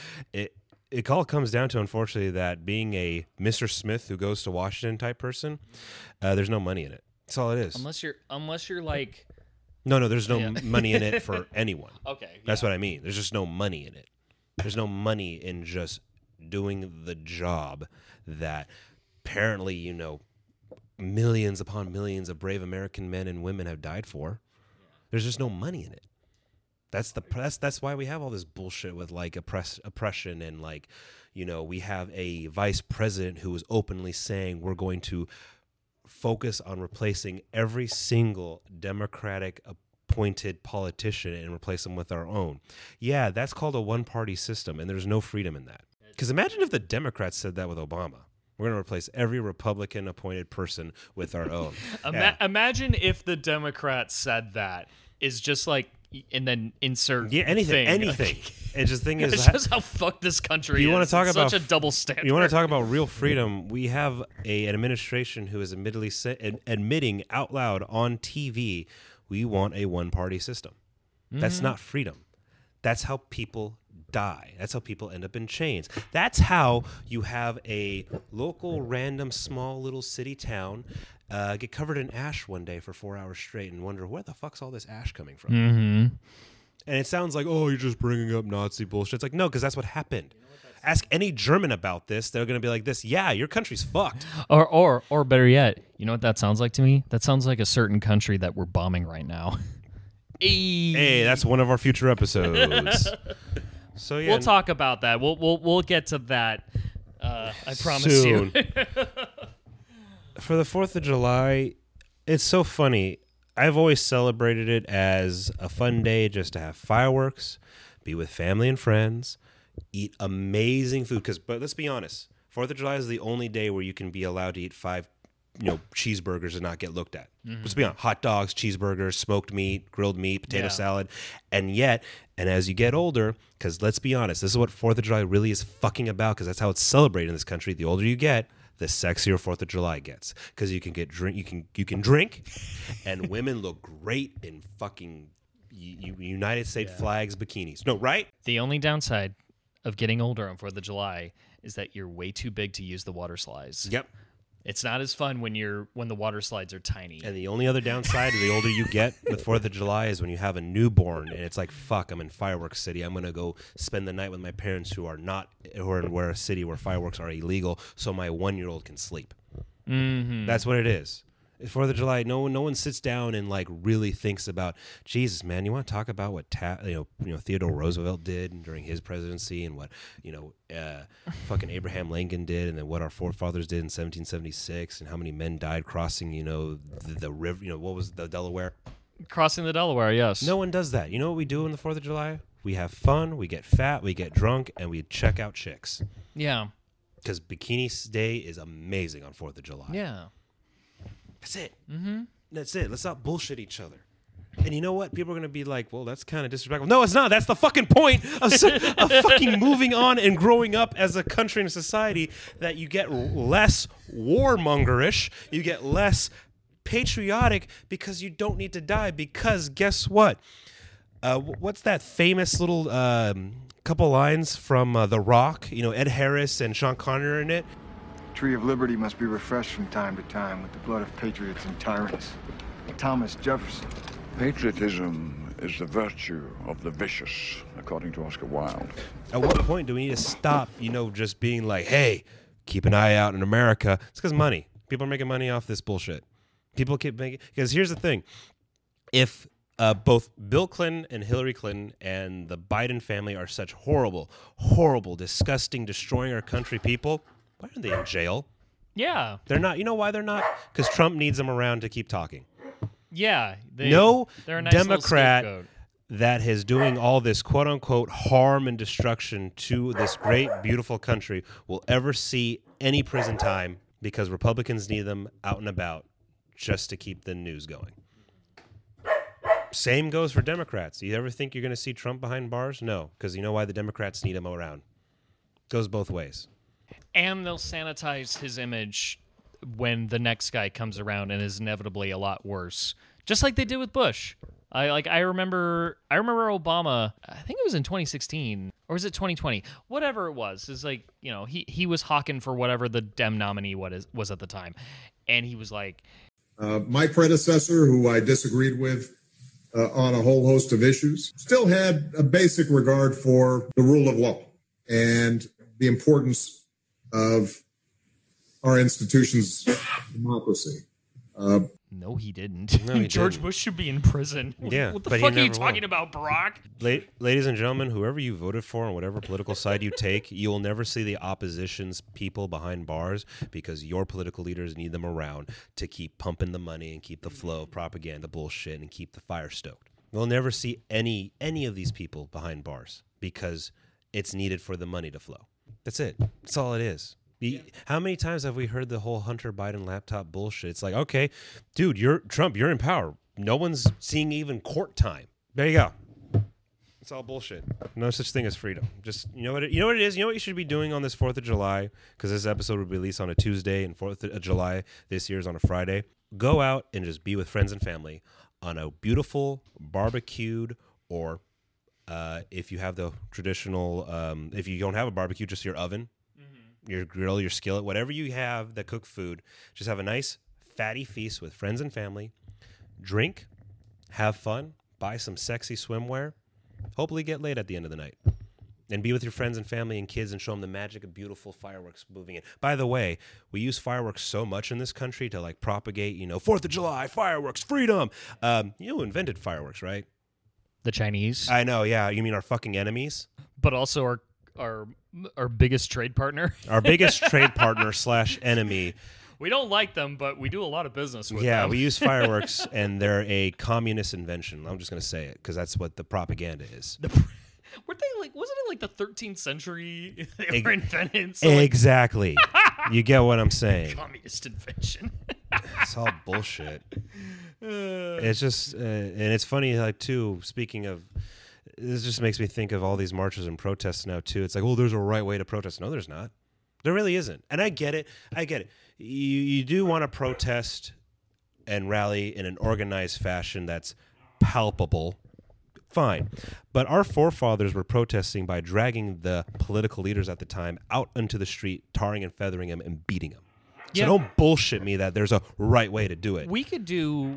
it all comes down to, unfortunately, that being a Mr. Smith who goes to Washington type person, there's no money in it. That's all it is. Unless you're like. No, there's no money in it for anyone. Okay. That's what I mean. There's just no money in it. There's no money in just doing the job that apparently, millions upon millions of brave American men and women have died for. There's just no money in it. That's why we have all this bullshit with like oppression and like, we have a vice president who is openly saying we're going to focus on replacing every single Democratic appointed politician and replace them with our own. Yeah, that's called a one-party system, and there's no freedom in that. Because imagine if the Democrats said that with Obama. We're going to replace every Republican appointed person with our own. Imagine if the Democrats said that is just like, and then insert anything. And just the thing is, it's just how fucked this country is. You want to talk about such a double standard. You want to talk about real freedom? We have an administration who is admitting out loud on TV, we want a one-party system. That's not freedom. That's how people die. That's how people end up in chains. That's how you have a local, random, small little city town get covered in ash one day for 4 hours straight and wonder, where the fuck's all this ash coming from? Mm-hmm. And it sounds like, oh, you're just bringing up Nazi bullshit. It's like, no, because that's what happened. Ask any German about this. They're going to be like this. Yeah, your country's fucked. Or better yet, you know what that sounds like to me? That sounds like a certain country that we're bombing right now. Hey, that's one of our future episodes. So yeah, we'll talk about that. We'll get to that. I promise soon. you. For the 4th of July, it's so funny. I've always celebrated it as a fun day just to have fireworks, be with family and friends, eat amazing food. But let's be honest, 4th of July is the only day where you can be allowed to eat 5 cheeseburgers and not get looked at. Let's be honest, hot dogs, cheeseburgers, smoked meat, grilled meat, potato salad. And as you get older, because let's be honest, this is what 4th of July really is fucking about, because that's how it's celebrated in this country. The older you get, the sexier 4th of July gets, because you can drink, and women look great in fucking United States flags bikinis. No, right? The only downside of getting older on 4th of July is that you're way too big to use the water slides. Yep. It's not as fun when the water slides are tiny. And the only other downside, the older you get with 4th of July, is when you have a newborn and it's like, fuck, I'm in fireworks city. I'm going to go spend the night with my parents who are in a city where fireworks are illegal, so my 1-year-old can sleep. Mm-hmm. That's what it is. 4th of July, no one sits down and like really thinks about, Jesus, man, you want to talk about what Theodore Roosevelt did during his presidency, and what fucking Abraham Lincoln did, and then what our forefathers did in 1776, and how many men died crossing the river, what was the Delaware? Crossing the Delaware, yes. No one does that. You know what we do on the 4th of July? We have fun, we get fat, we get drunk, and we check out chicks. Yeah. Because Bikini Day is amazing on 4th of July. Yeah. That's it. Mm-hmm. That's it. Let's not bullshit each other. And you know what? People are going to be like, well, that's kind of disrespectful. No, it's not. That's the fucking point of fucking moving on and growing up as a country and a society, that you get less warmongerish, you get less patriotic, because you don't need to die. Because guess what? What's that famous little couple lines from The Rock? Ed Harris and Sean Connery are in it. Tree of Liberty must be refreshed from time to time with the blood of patriots and tyrants. Thomas Jefferson. Patriotism is the virtue of the vicious, according to Oscar Wilde. At what point do we need to stop, just being like, hey, keep an eye out in America? It's because money. People are making money off this bullshit. People keep making... Because here's the thing. If Both Bill Clinton and Hillary Clinton and the Biden family are such horrible, horrible, disgusting, destroying our country people. Why aren't they in jail? Yeah. They're not. You know why they're not? Because Trump needs them around to keep talking. Yeah. They're a nice Democrat that is doing all this quote-unquote harm and destruction to this great, beautiful country will ever see any prison time because Republicans need them out and about just to keep the news going. Same goes for Democrats. You ever think you're going to see Trump behind bars? No, because you know why? The Democrats need him around. Goes both ways. And they'll sanitize his image when the next guy comes around and is inevitably a lot worse. Just like they did with Bush. I remember Obama, I think it was in 2016 or was it 2020? Whatever it was. It's like, you know, he was hawking for whatever the Dem nominee was at the time. And he was like, my predecessor, who I disagreed with on a whole host of issues, still had a basic regard for the rule of law and the importance of our institution's democracy. No, he didn't. No, he George didn't. Bush should be in prison. Yeah, what the but he fuck are you never talking will. about, Barack? Ladies and gentlemen, whoever you voted for on whatever political side you take, you will never see the opposition's people behind bars because your political leaders need them around to keep pumping the money and keep the flow of propaganda bullshit and keep the fire stoked. We'll never see any of these people behind bars because it's needed for the money to flow. That's it. That's all it is. How many times have we heard the whole Hunter Biden laptop bullshit? It's like, okay, dude, you're Trump, you're in power. No one's seeing even court time. There you go. It's all bullshit. No such thing as freedom. Just you know what it is. You know what you should be doing on this 4th of July, because this episode will be released on a Tuesday, and 4th of July this year is on a Friday. Go out and just be with friends and family on a beautiful barbecued, or if you have the traditional, if you don't have a barbecue, just your oven, your grill, your skillet, whatever you have that cook food. Just have a nice fatty feast with friends and family. Drink, have fun, buy some sexy swimwear, hopefully get laid at the end of the night. And be with your friends and family and kids and show them the magic of beautiful fireworks moving in. By the way, we use fireworks so much in this country to like propagate, 4th of July, fireworks, freedom. You invented fireworks, right? The Chinese. I know, yeah. You mean our fucking enemies? But also our biggest trade partner. Our biggest trade partner / enemy. We don't like them, but we do a lot of business with them. Yeah, we use fireworks, and they're a communist invention. I'm just going to say it, because that's what the propaganda is. Weren't they like? Wasn't it like the 13th century they were invented? So Exactly. You get what I'm saying. communist invention. It's all bullshit. It's just, and it's funny, like, too, speaking of, this just makes me think of all these marches and protests now, too. It's like, oh, there's a right way to protest. No, there's not. There really isn't. And I get it. You do want to protest and rally in an organized fashion that's palpable. Fine. But our forefathers were protesting by dragging the political leaders at the time out into the street, tarring and feathering them and beating them. So Yeah. don't bullshit me that there's a right way to do it. We could do.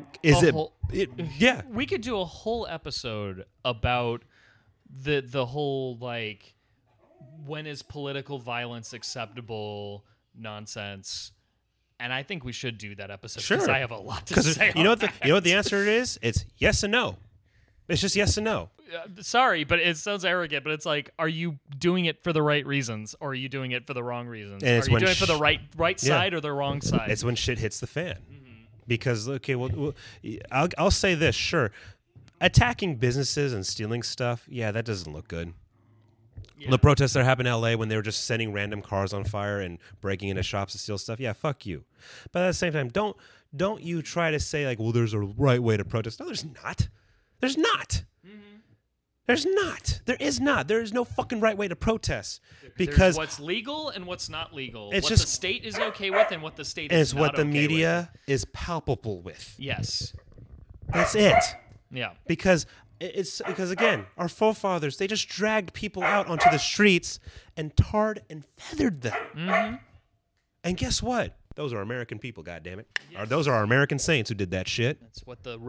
Yeah. We could do a whole episode about the whole like when is political violence acceptable nonsense. And I think we should do that episode because Sure. I have a lot to say. You know what the answer is? It's yes and no. It's just yes and no. Sorry, but it sounds arrogant. But it's like, are you doing it for the right reasons, or are you doing it for the wrong reasons? And it's are you when doing it for the right Yeah. side or the wrong side? It's when shit hits the fan. Because okay, well, I'll say this. Sure, attacking businesses and stealing stuff. Yeah, that doesn't look good. Yeah. The protests that happened in LA when they were just setting random cars on fire and breaking into shops to steal stuff. Yeah, fuck you. But at the same time, don't you try to say like, well, there's a right way to protest. No, there's not. There's not. There's not. There is not. There is no fucking right way to protest because There's what's legal and what's not legal. It's what just- the state is okay with and what the state it's is not what the okay media is palpable with. with. Yes. That's it. Yeah. Because again, our forefathers, they just dragged people out onto the streets and tarred and feathered them. Mm-hmm. And guess what? Those are American people, goddammit. Those are our American saints who did that shit. That's what the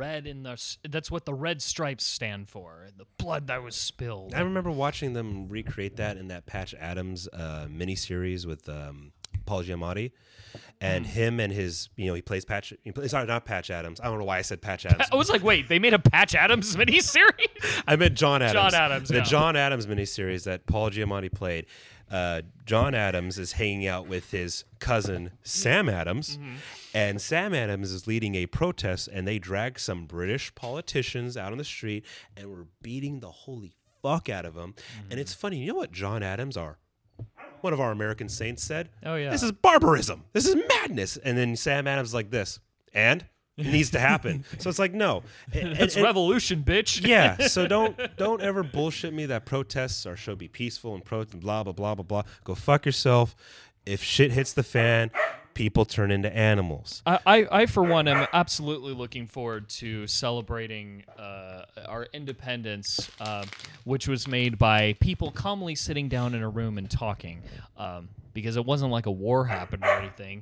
red stripes stand for. The blood that was spilled. I remember watching them recreate that in that Patch Adams miniseries with Paul Giamatti, and him and his, he plays sorry, not Patch Adams. I don't know why I said Patch Adams. I was like, wait, they made a Patch Adams miniseries? I meant John Adams. John Adams, The yeah. John Adams miniseries that Paul Giamatti played. John Adams is hanging out with his cousin Sam Adams, and Sam Adams is leading a protest, and they drag some British politicians out on the street and were beating the holy fuck out of them. And it's funny, you know what John Adams, one of our American saints, said? Oh, yeah. This is barbarism. This is madness. And then Sam Adams is like this, and it needs to happen. So it's like, no. It's revolution, bitch. Yeah, so don't ever bullshit me that protests should be peaceful and blah, blah, blah, blah, blah. Go fuck yourself. If shit hits the fan, people turn into animals. I for one, am absolutely looking forward to celebrating our independence, which was made by people calmly sitting down in a room and talking, because it wasn't like a war happened or anything,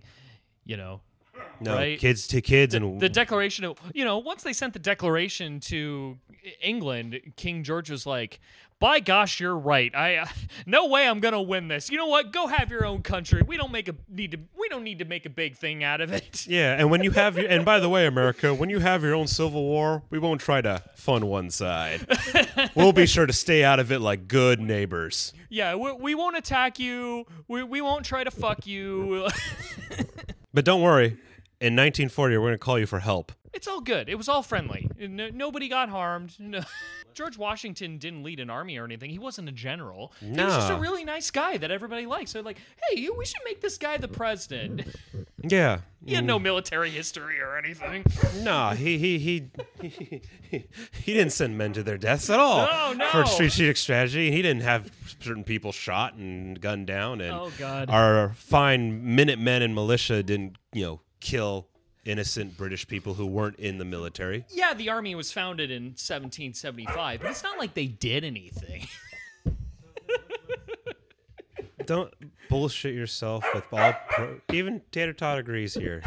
No, right? kids to kids. And the Declaration of, once they sent the Declaration to England, King George was like, by gosh, you're right. No way I'm gonna win this. You know what? Go have your own country. We don't need to make a big thing out of it. Yeah, and when you have and by the way, America, when you have your own civil war, we won't try to fund one side. We'll be sure to stay out of it like good neighbors. Yeah, we won't attack you. We won't try to fuck you. But don't worry, in 1940, we're going to call you for help. It's all good. It was all friendly. Nobody got harmed. No. George Washington didn't lead an army or anything. He wasn't a general. He was just a really nice guy that everybody likes. So like, hey, we should make this guy the president. Yeah. He had no military history or anything. No, he didn't send men to their deaths at all. No. For strategic strategy. He didn't have certain people shot and gunned down. And Oh, God. Our fine Minutemen and militia didn't, kill innocent British people who weren't in the military. Yeah, the army was founded in 1775, but it's not like they did anything. Don't bullshit yourself with all even Tater Tot agrees here.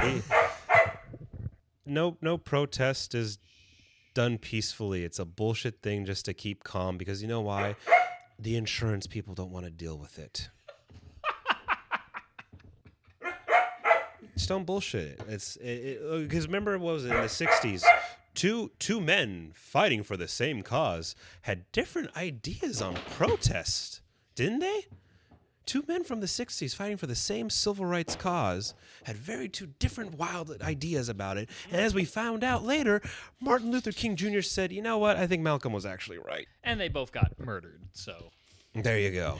No protest is done peacefully. It's a bullshit thing just to keep calm, because you know why? The insurance people don't want to deal with it. Just don't bullshit it. It's because remember, what was it, in the 60s? Two men fighting for the same cause had different ideas on protest, didn't they? Two men from the 60s fighting for the same civil rights cause had two different wild ideas about it. And as we found out later, Martin Luther King Jr. said, you know what? I think Malcolm was actually right. And they both got murdered, so. There you go.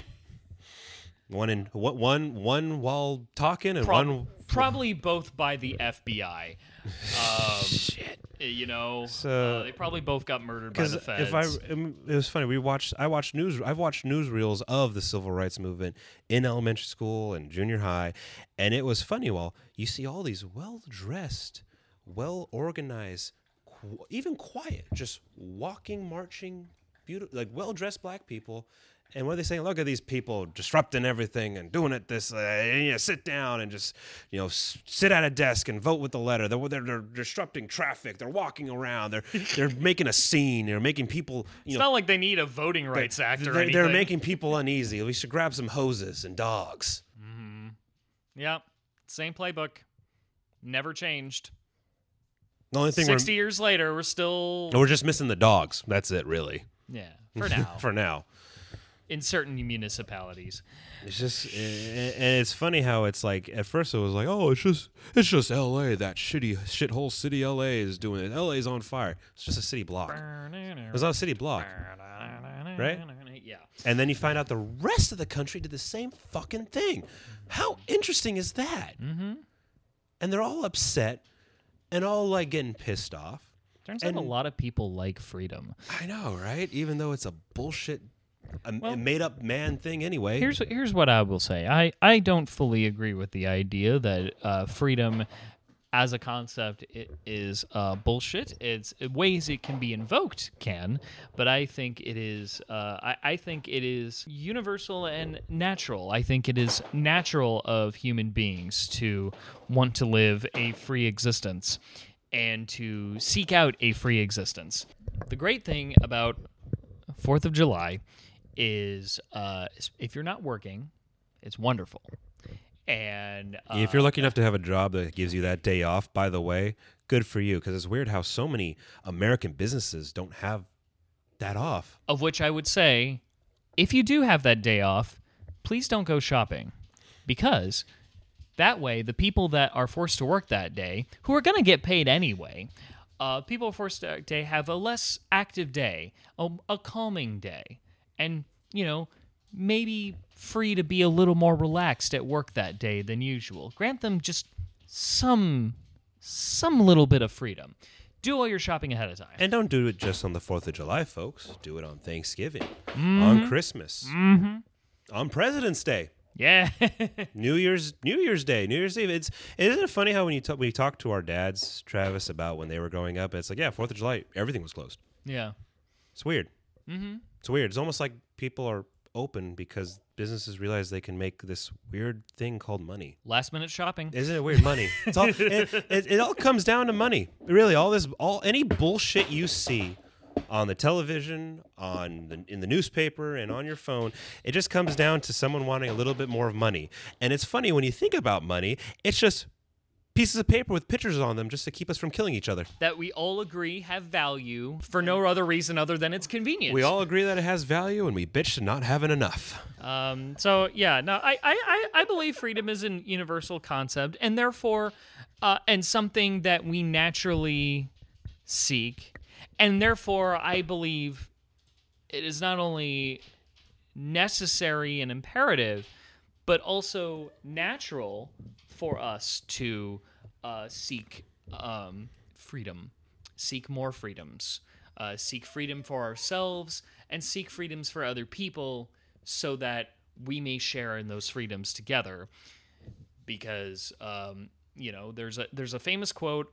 One while talking and one... Probably both by the FBI. Shit. So they probably both got murdered by the feds. It was funny. I've watched newsreels of the civil rights movement in elementary school and junior high, and it was funny. Well, you see all these well-dressed, well-organized, even quiet, just walking, marching, beautiful, like well-dressed black people. And what are they saying? Look at these people disrupting everything and doing it this. Sit down and just, sit at a desk and vote with the letter. They're disrupting traffic. They're walking around. They're making a scene. They're making people. It's not like they need a voting rights act or anything. They're making people uneasy. We should grab some hoses and dogs. Mm-hmm. Yep, same playbook. Never changed. The only thing 60 years later, we're just missing the dogs. That's it, really. Yeah, for now. For now. In certain municipalities. It's just, and it's funny how it's like, at first it was like, oh, it's just L.A., that shithole city L.A. is doing it. L.A.'s on fire. It's just a city block. It's not a city block. Right? Yeah. And then you find out the rest of the country did the same fucking thing. How interesting is that? Mm-hmm. And they're all upset and all like getting pissed off. Turns out a lot of people like freedom. I know, right? Even though it's a bullshit, a made-up man thing anyway. Here's what I will say. I don't fully agree with the idea that freedom as a concept is bullshit. It's ways it can be invoked but I think it is I think it is universal and natural. I think it is natural of human beings to want to live a free existence and to seek out a free existence. The great thing about 4th of July is if you're not working, it's wonderful. And if you're lucky enough to have a job that gives you that day off, by the way, good for you, because it's weird how so many American businesses don't have that off. Of which I would say, if you do have that day off, please don't go shopping, because that way the people that are forced to work that day, who are going to get paid anyway, people forced to day have a less active day, a calming day, and, you know, maybe free to be a little more relaxed at work that day than usual. Grant them just some little bit of freedom. Do all your shopping ahead of time. And don't do it just on the 4th of July, folks. Do it on Thanksgiving, on Christmas, on President's Day. Yeah. New Year's Day, New Year's Eve. Isn't it funny how when we talk to our dads, Travis, about when they were growing up, it's like, yeah, 4th of July, everything was closed. Yeah. It's weird. It's weird. It's almost like people are open because businesses realize they can make this weird thing called money. Last minute shopping. Isn't it weird? Money. It's all it all comes down to money. Really, any bullshit you see on the television, in the newspaper, and on your phone, it just comes down to someone wanting a little bit more of money. And it's funny when you think about money, it's just pieces of paper with pictures on them just to keep us from killing each other. That we all agree have value for no other reason other than its convenience. We all agree that it has value, and we bitch to not having enough. So yeah, no, I believe freedom is an universal concept, and therefore, and something that we naturally seek, and therefore I believe it is not only necessary and imperative, but also natural for us to seek freedom, seek more freedoms, seek freedom for ourselves, and seek freedoms for other people, so that we may share in those freedoms together. Because there's a famous quote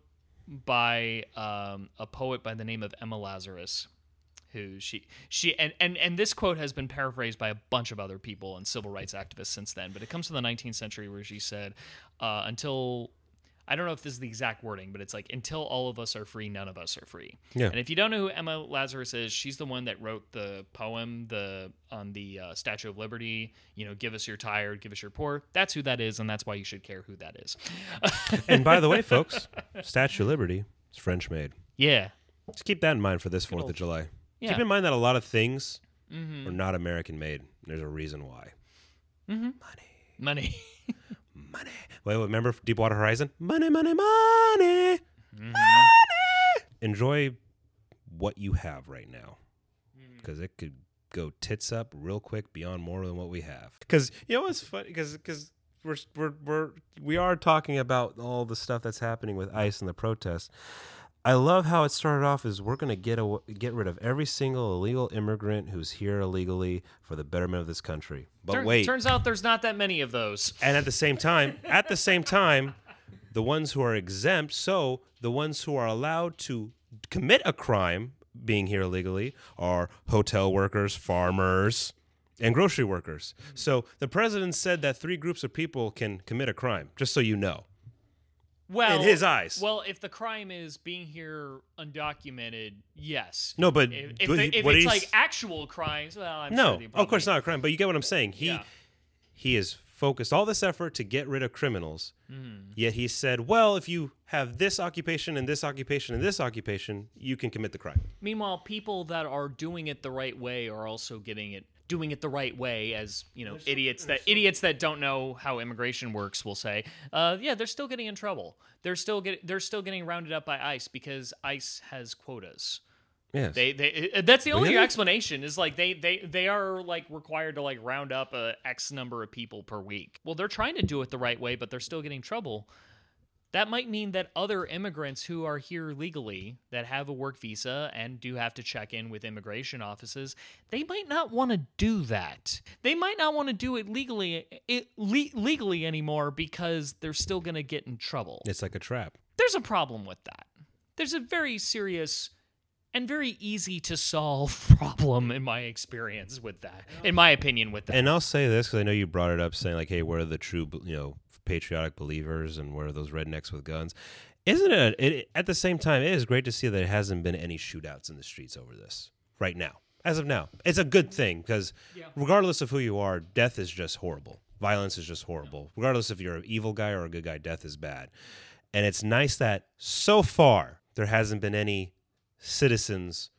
by a poet by the name of Emma Lazarus, who and this quote has been paraphrased by a bunch of other people and civil rights activists since then, but it comes from the 19th century, where she said, until, I don't know if this is the exact wording, but it's like, until all of us are free, none of us are free. Yeah. And if you don't know who Emma Lazarus is, she's the one that wrote the poem on the Statue of Liberty, give us your tired, give us your poor. That's who that is, and that's why you should care who that is. And by the way, folks, Statue of Liberty is French made. Yeah. Just keep that in mind for this 4th of July. Yeah. Keep in mind that a lot of things are not American made. There's a reason why. Money. Money. Wait, remember Deepwater Horizon? Money, money, money. Money. Enjoy what you have right now, because it could go tits up real quick beyond more than what we have. Because what's funny? Because we are talking about all the stuff that's happening with ICE and the protests. I love how it started off as we're going to get rid of every single illegal immigrant who's here illegally for the betterment of this country. But wait. Turns out there's not that many of those. And at the same time, the ones who are exempt, so the ones who are allowed to commit a crime being here illegally, are hotel workers, farmers, and grocery workers. So the president said that 3 groups of people can commit a crime, just so you know. Well, in his eyes. Well, if the crime is being here undocumented, yes. No, but if it's like actual crimes, well, I'm sure they of course not a crime. But you get what I'm saying. He has focused all this effort to get rid of criminals. Yet he said, well, if you have this occupation and this occupation and this occupation, you can commit the crime. Meanwhile, people that are doing it the right way are also doing it the right way, as idiots that don't know how immigration works will say. They're still getting in trouble. They're still getting rounded up by ICE because ICE has quotas. Yes. That's the only explanation, is like they are like required to like round up a X number of people per week. Well, they're trying to do it the right way, but they're still getting trouble. That might mean that other immigrants who are here legally, that have a work visa and do have to check in with immigration offices, they might not want to do that. They might not want to do it legally anymore, because they're still going to get in trouble. It's like a trap. There's a problem with that. There's a very serious and very easy to solve problem, in my experience with that, in my opinion with that. And I'll say this, because I know you brought it up, saying like, hey, where are the true, patriotic believers, and where are those rednecks with guns? Isn't it, at the same time, it is great to see that it hasn't been any shootouts in the streets over this right now. As of now, it's a good thing, because regardless of who you are, death is just horrible. Violence is just horrible. Regardless if you're an evil guy or a good guy, death is bad. And it's nice that so far there hasn't been any citizens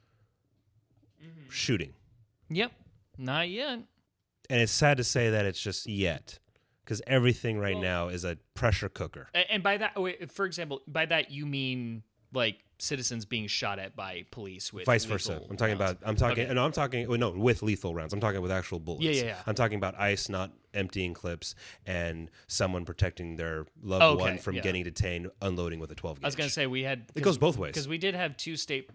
shooting. Yep. Not yet. And it's sad to say that it's just yet, because everything right now is a pressure cooker. And by that, for example, by that you mean like citizens being shot at by police with Vice versa. I'm talking rounds. with lethal rounds. I'm talking with actual bullets. Yeah. I'm talking about ICE not emptying clips and someone protecting their loved one from getting detained, unloading with a 12 gauge. I was going to say it goes both ways. because we did have two state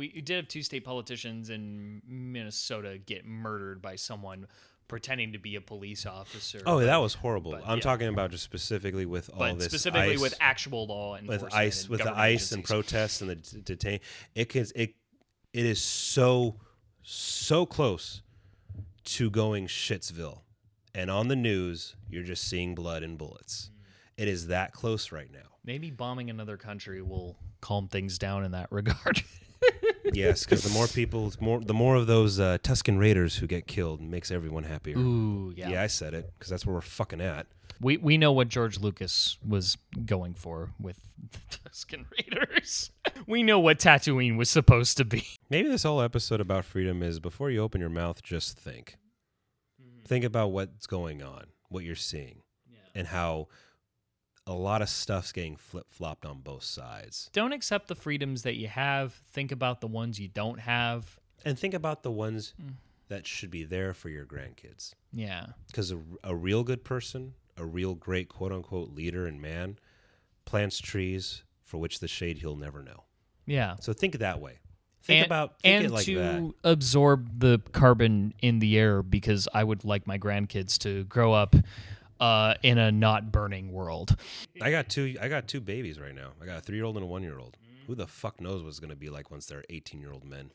politicians in Minnesota get murdered by someone pretending to be a police officer. Oh, that was horrible. I'm talking about just specifically with all this specifically ICE, with actual law enforcement, with the ICE and protests and the detain. It is so close to going Shitsville, and on the news you're just seeing blood and bullets. It is that close right now. Maybe bombing another country will calm things down in that regard. Yes, because the more of those Tusken Raiders who get killed makes everyone happier. Ooh, yeah. Yeah, I said it because that's where we're fucking at. We know what George Lucas was going for with the Tusken Raiders. We know what Tatooine was supposed to be. Maybe this whole episode about freedom is before you open your mouth, just think. Think about what's going on, what you're seeing, and how a lot of stuff's getting flip-flopped on both sides. Don't accept the freedoms that you have. Think about the ones you don't have. And think about the ones that should be there for your grandkids. Yeah. Because a real good person, a real great quote-unquote leader and man, plants trees for which the shade he'll never know. Yeah. So think that way. Think it like that. And to absorb the carbon in the air, because I would like my grandkids to grow up in a not burning world. I got two babies right now. I got a 3-year-old and a 1-year-old. Who the fuck knows what it's going to be like once they're 18-year-old men?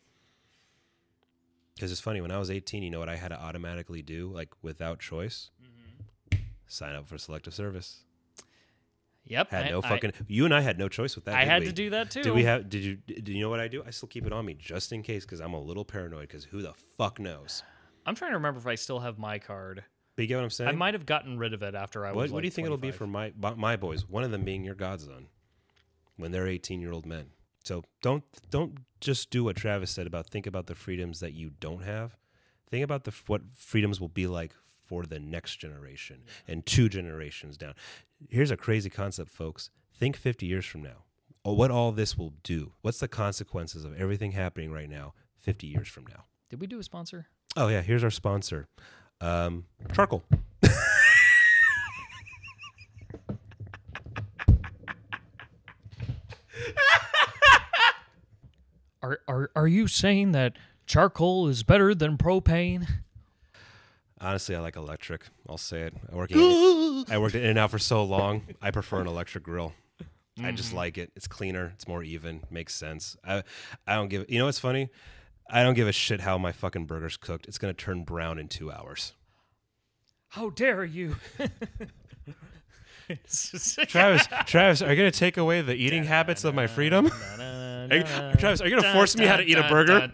Because it's funny, when I was 18, you know what I had to automatically do, like without choice? Sign up for selective service. Yep. You and I had no choice with that. I had to do that too. Did you know what I do? I still keep it on me just in case, because I'm a little paranoid, because who the fuck knows? I'm trying to remember if I still have my card. But you get what I'm saying? I might have gotten rid of it after I was What do you think 25. it'll be for my boys? One of them being your godson when they're 18-year-old men. So don't just do what Travis said about think about the freedoms that you don't have. Think about what freedoms will be like for the next generation and 2 generations down. Here's a crazy concept, folks. Think 50 years from now. What all this will do. What's the consequences of everything happening right now 50 years from now? Did we do a sponsor? Oh, yeah. Here's our sponsor. Charcoal. Are you saying that charcoal is better than propane? Honestly, I like electric. I'll say it. I worked in and out for so long. I prefer an electric grill. I just like it. It's cleaner. It's more even. Makes sense. I don't give. You know what's funny? I don't give a shit how my fucking burger's cooked. It's gonna turn brown in 2 hours. How dare you? Travis, are you gonna take away the eating habits of my freedom? Travis, are you gonna force me how to eat a burger?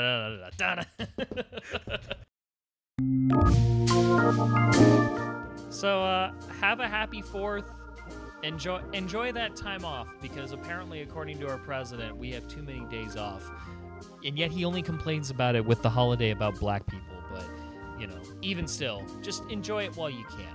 So, have a happy 4th. Enjoy that time off, because apparently, according to our president, we have too many days off. And yet he only complains about it with the holiday about black people. But, even still, just enjoy it while you can.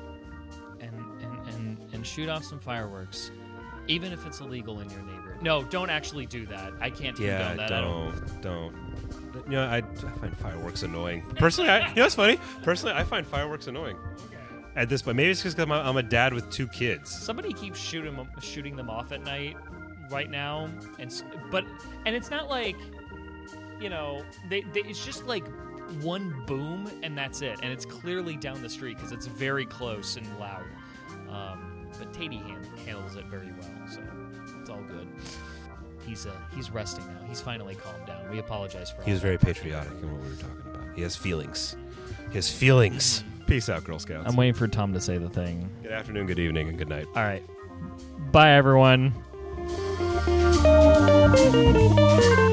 And shoot off some fireworks, even if it's illegal in your neighborhood. No, don't actually do that. I can't condone that. Don't. I find fireworks annoying. Personally, it's funny. Personally, I find fireworks annoying. Okay. At this point, maybe it's because I'm a dad with 2 kids. Somebody keeps shooting them off at night right now, and it's not like, it's just like one boom and that's it, and it's clearly down the street because it's very close and loud. But Tatey handles it very well, so it's all good. He's resting now. He's finally calmed down. We apologize for all that. He was very patriotic in what we were talking about. He has feelings. Peace out, Girl Scouts. I'm waiting for Tom to say the thing. Good afternoon, good evening, and good night. All right. Bye, everyone.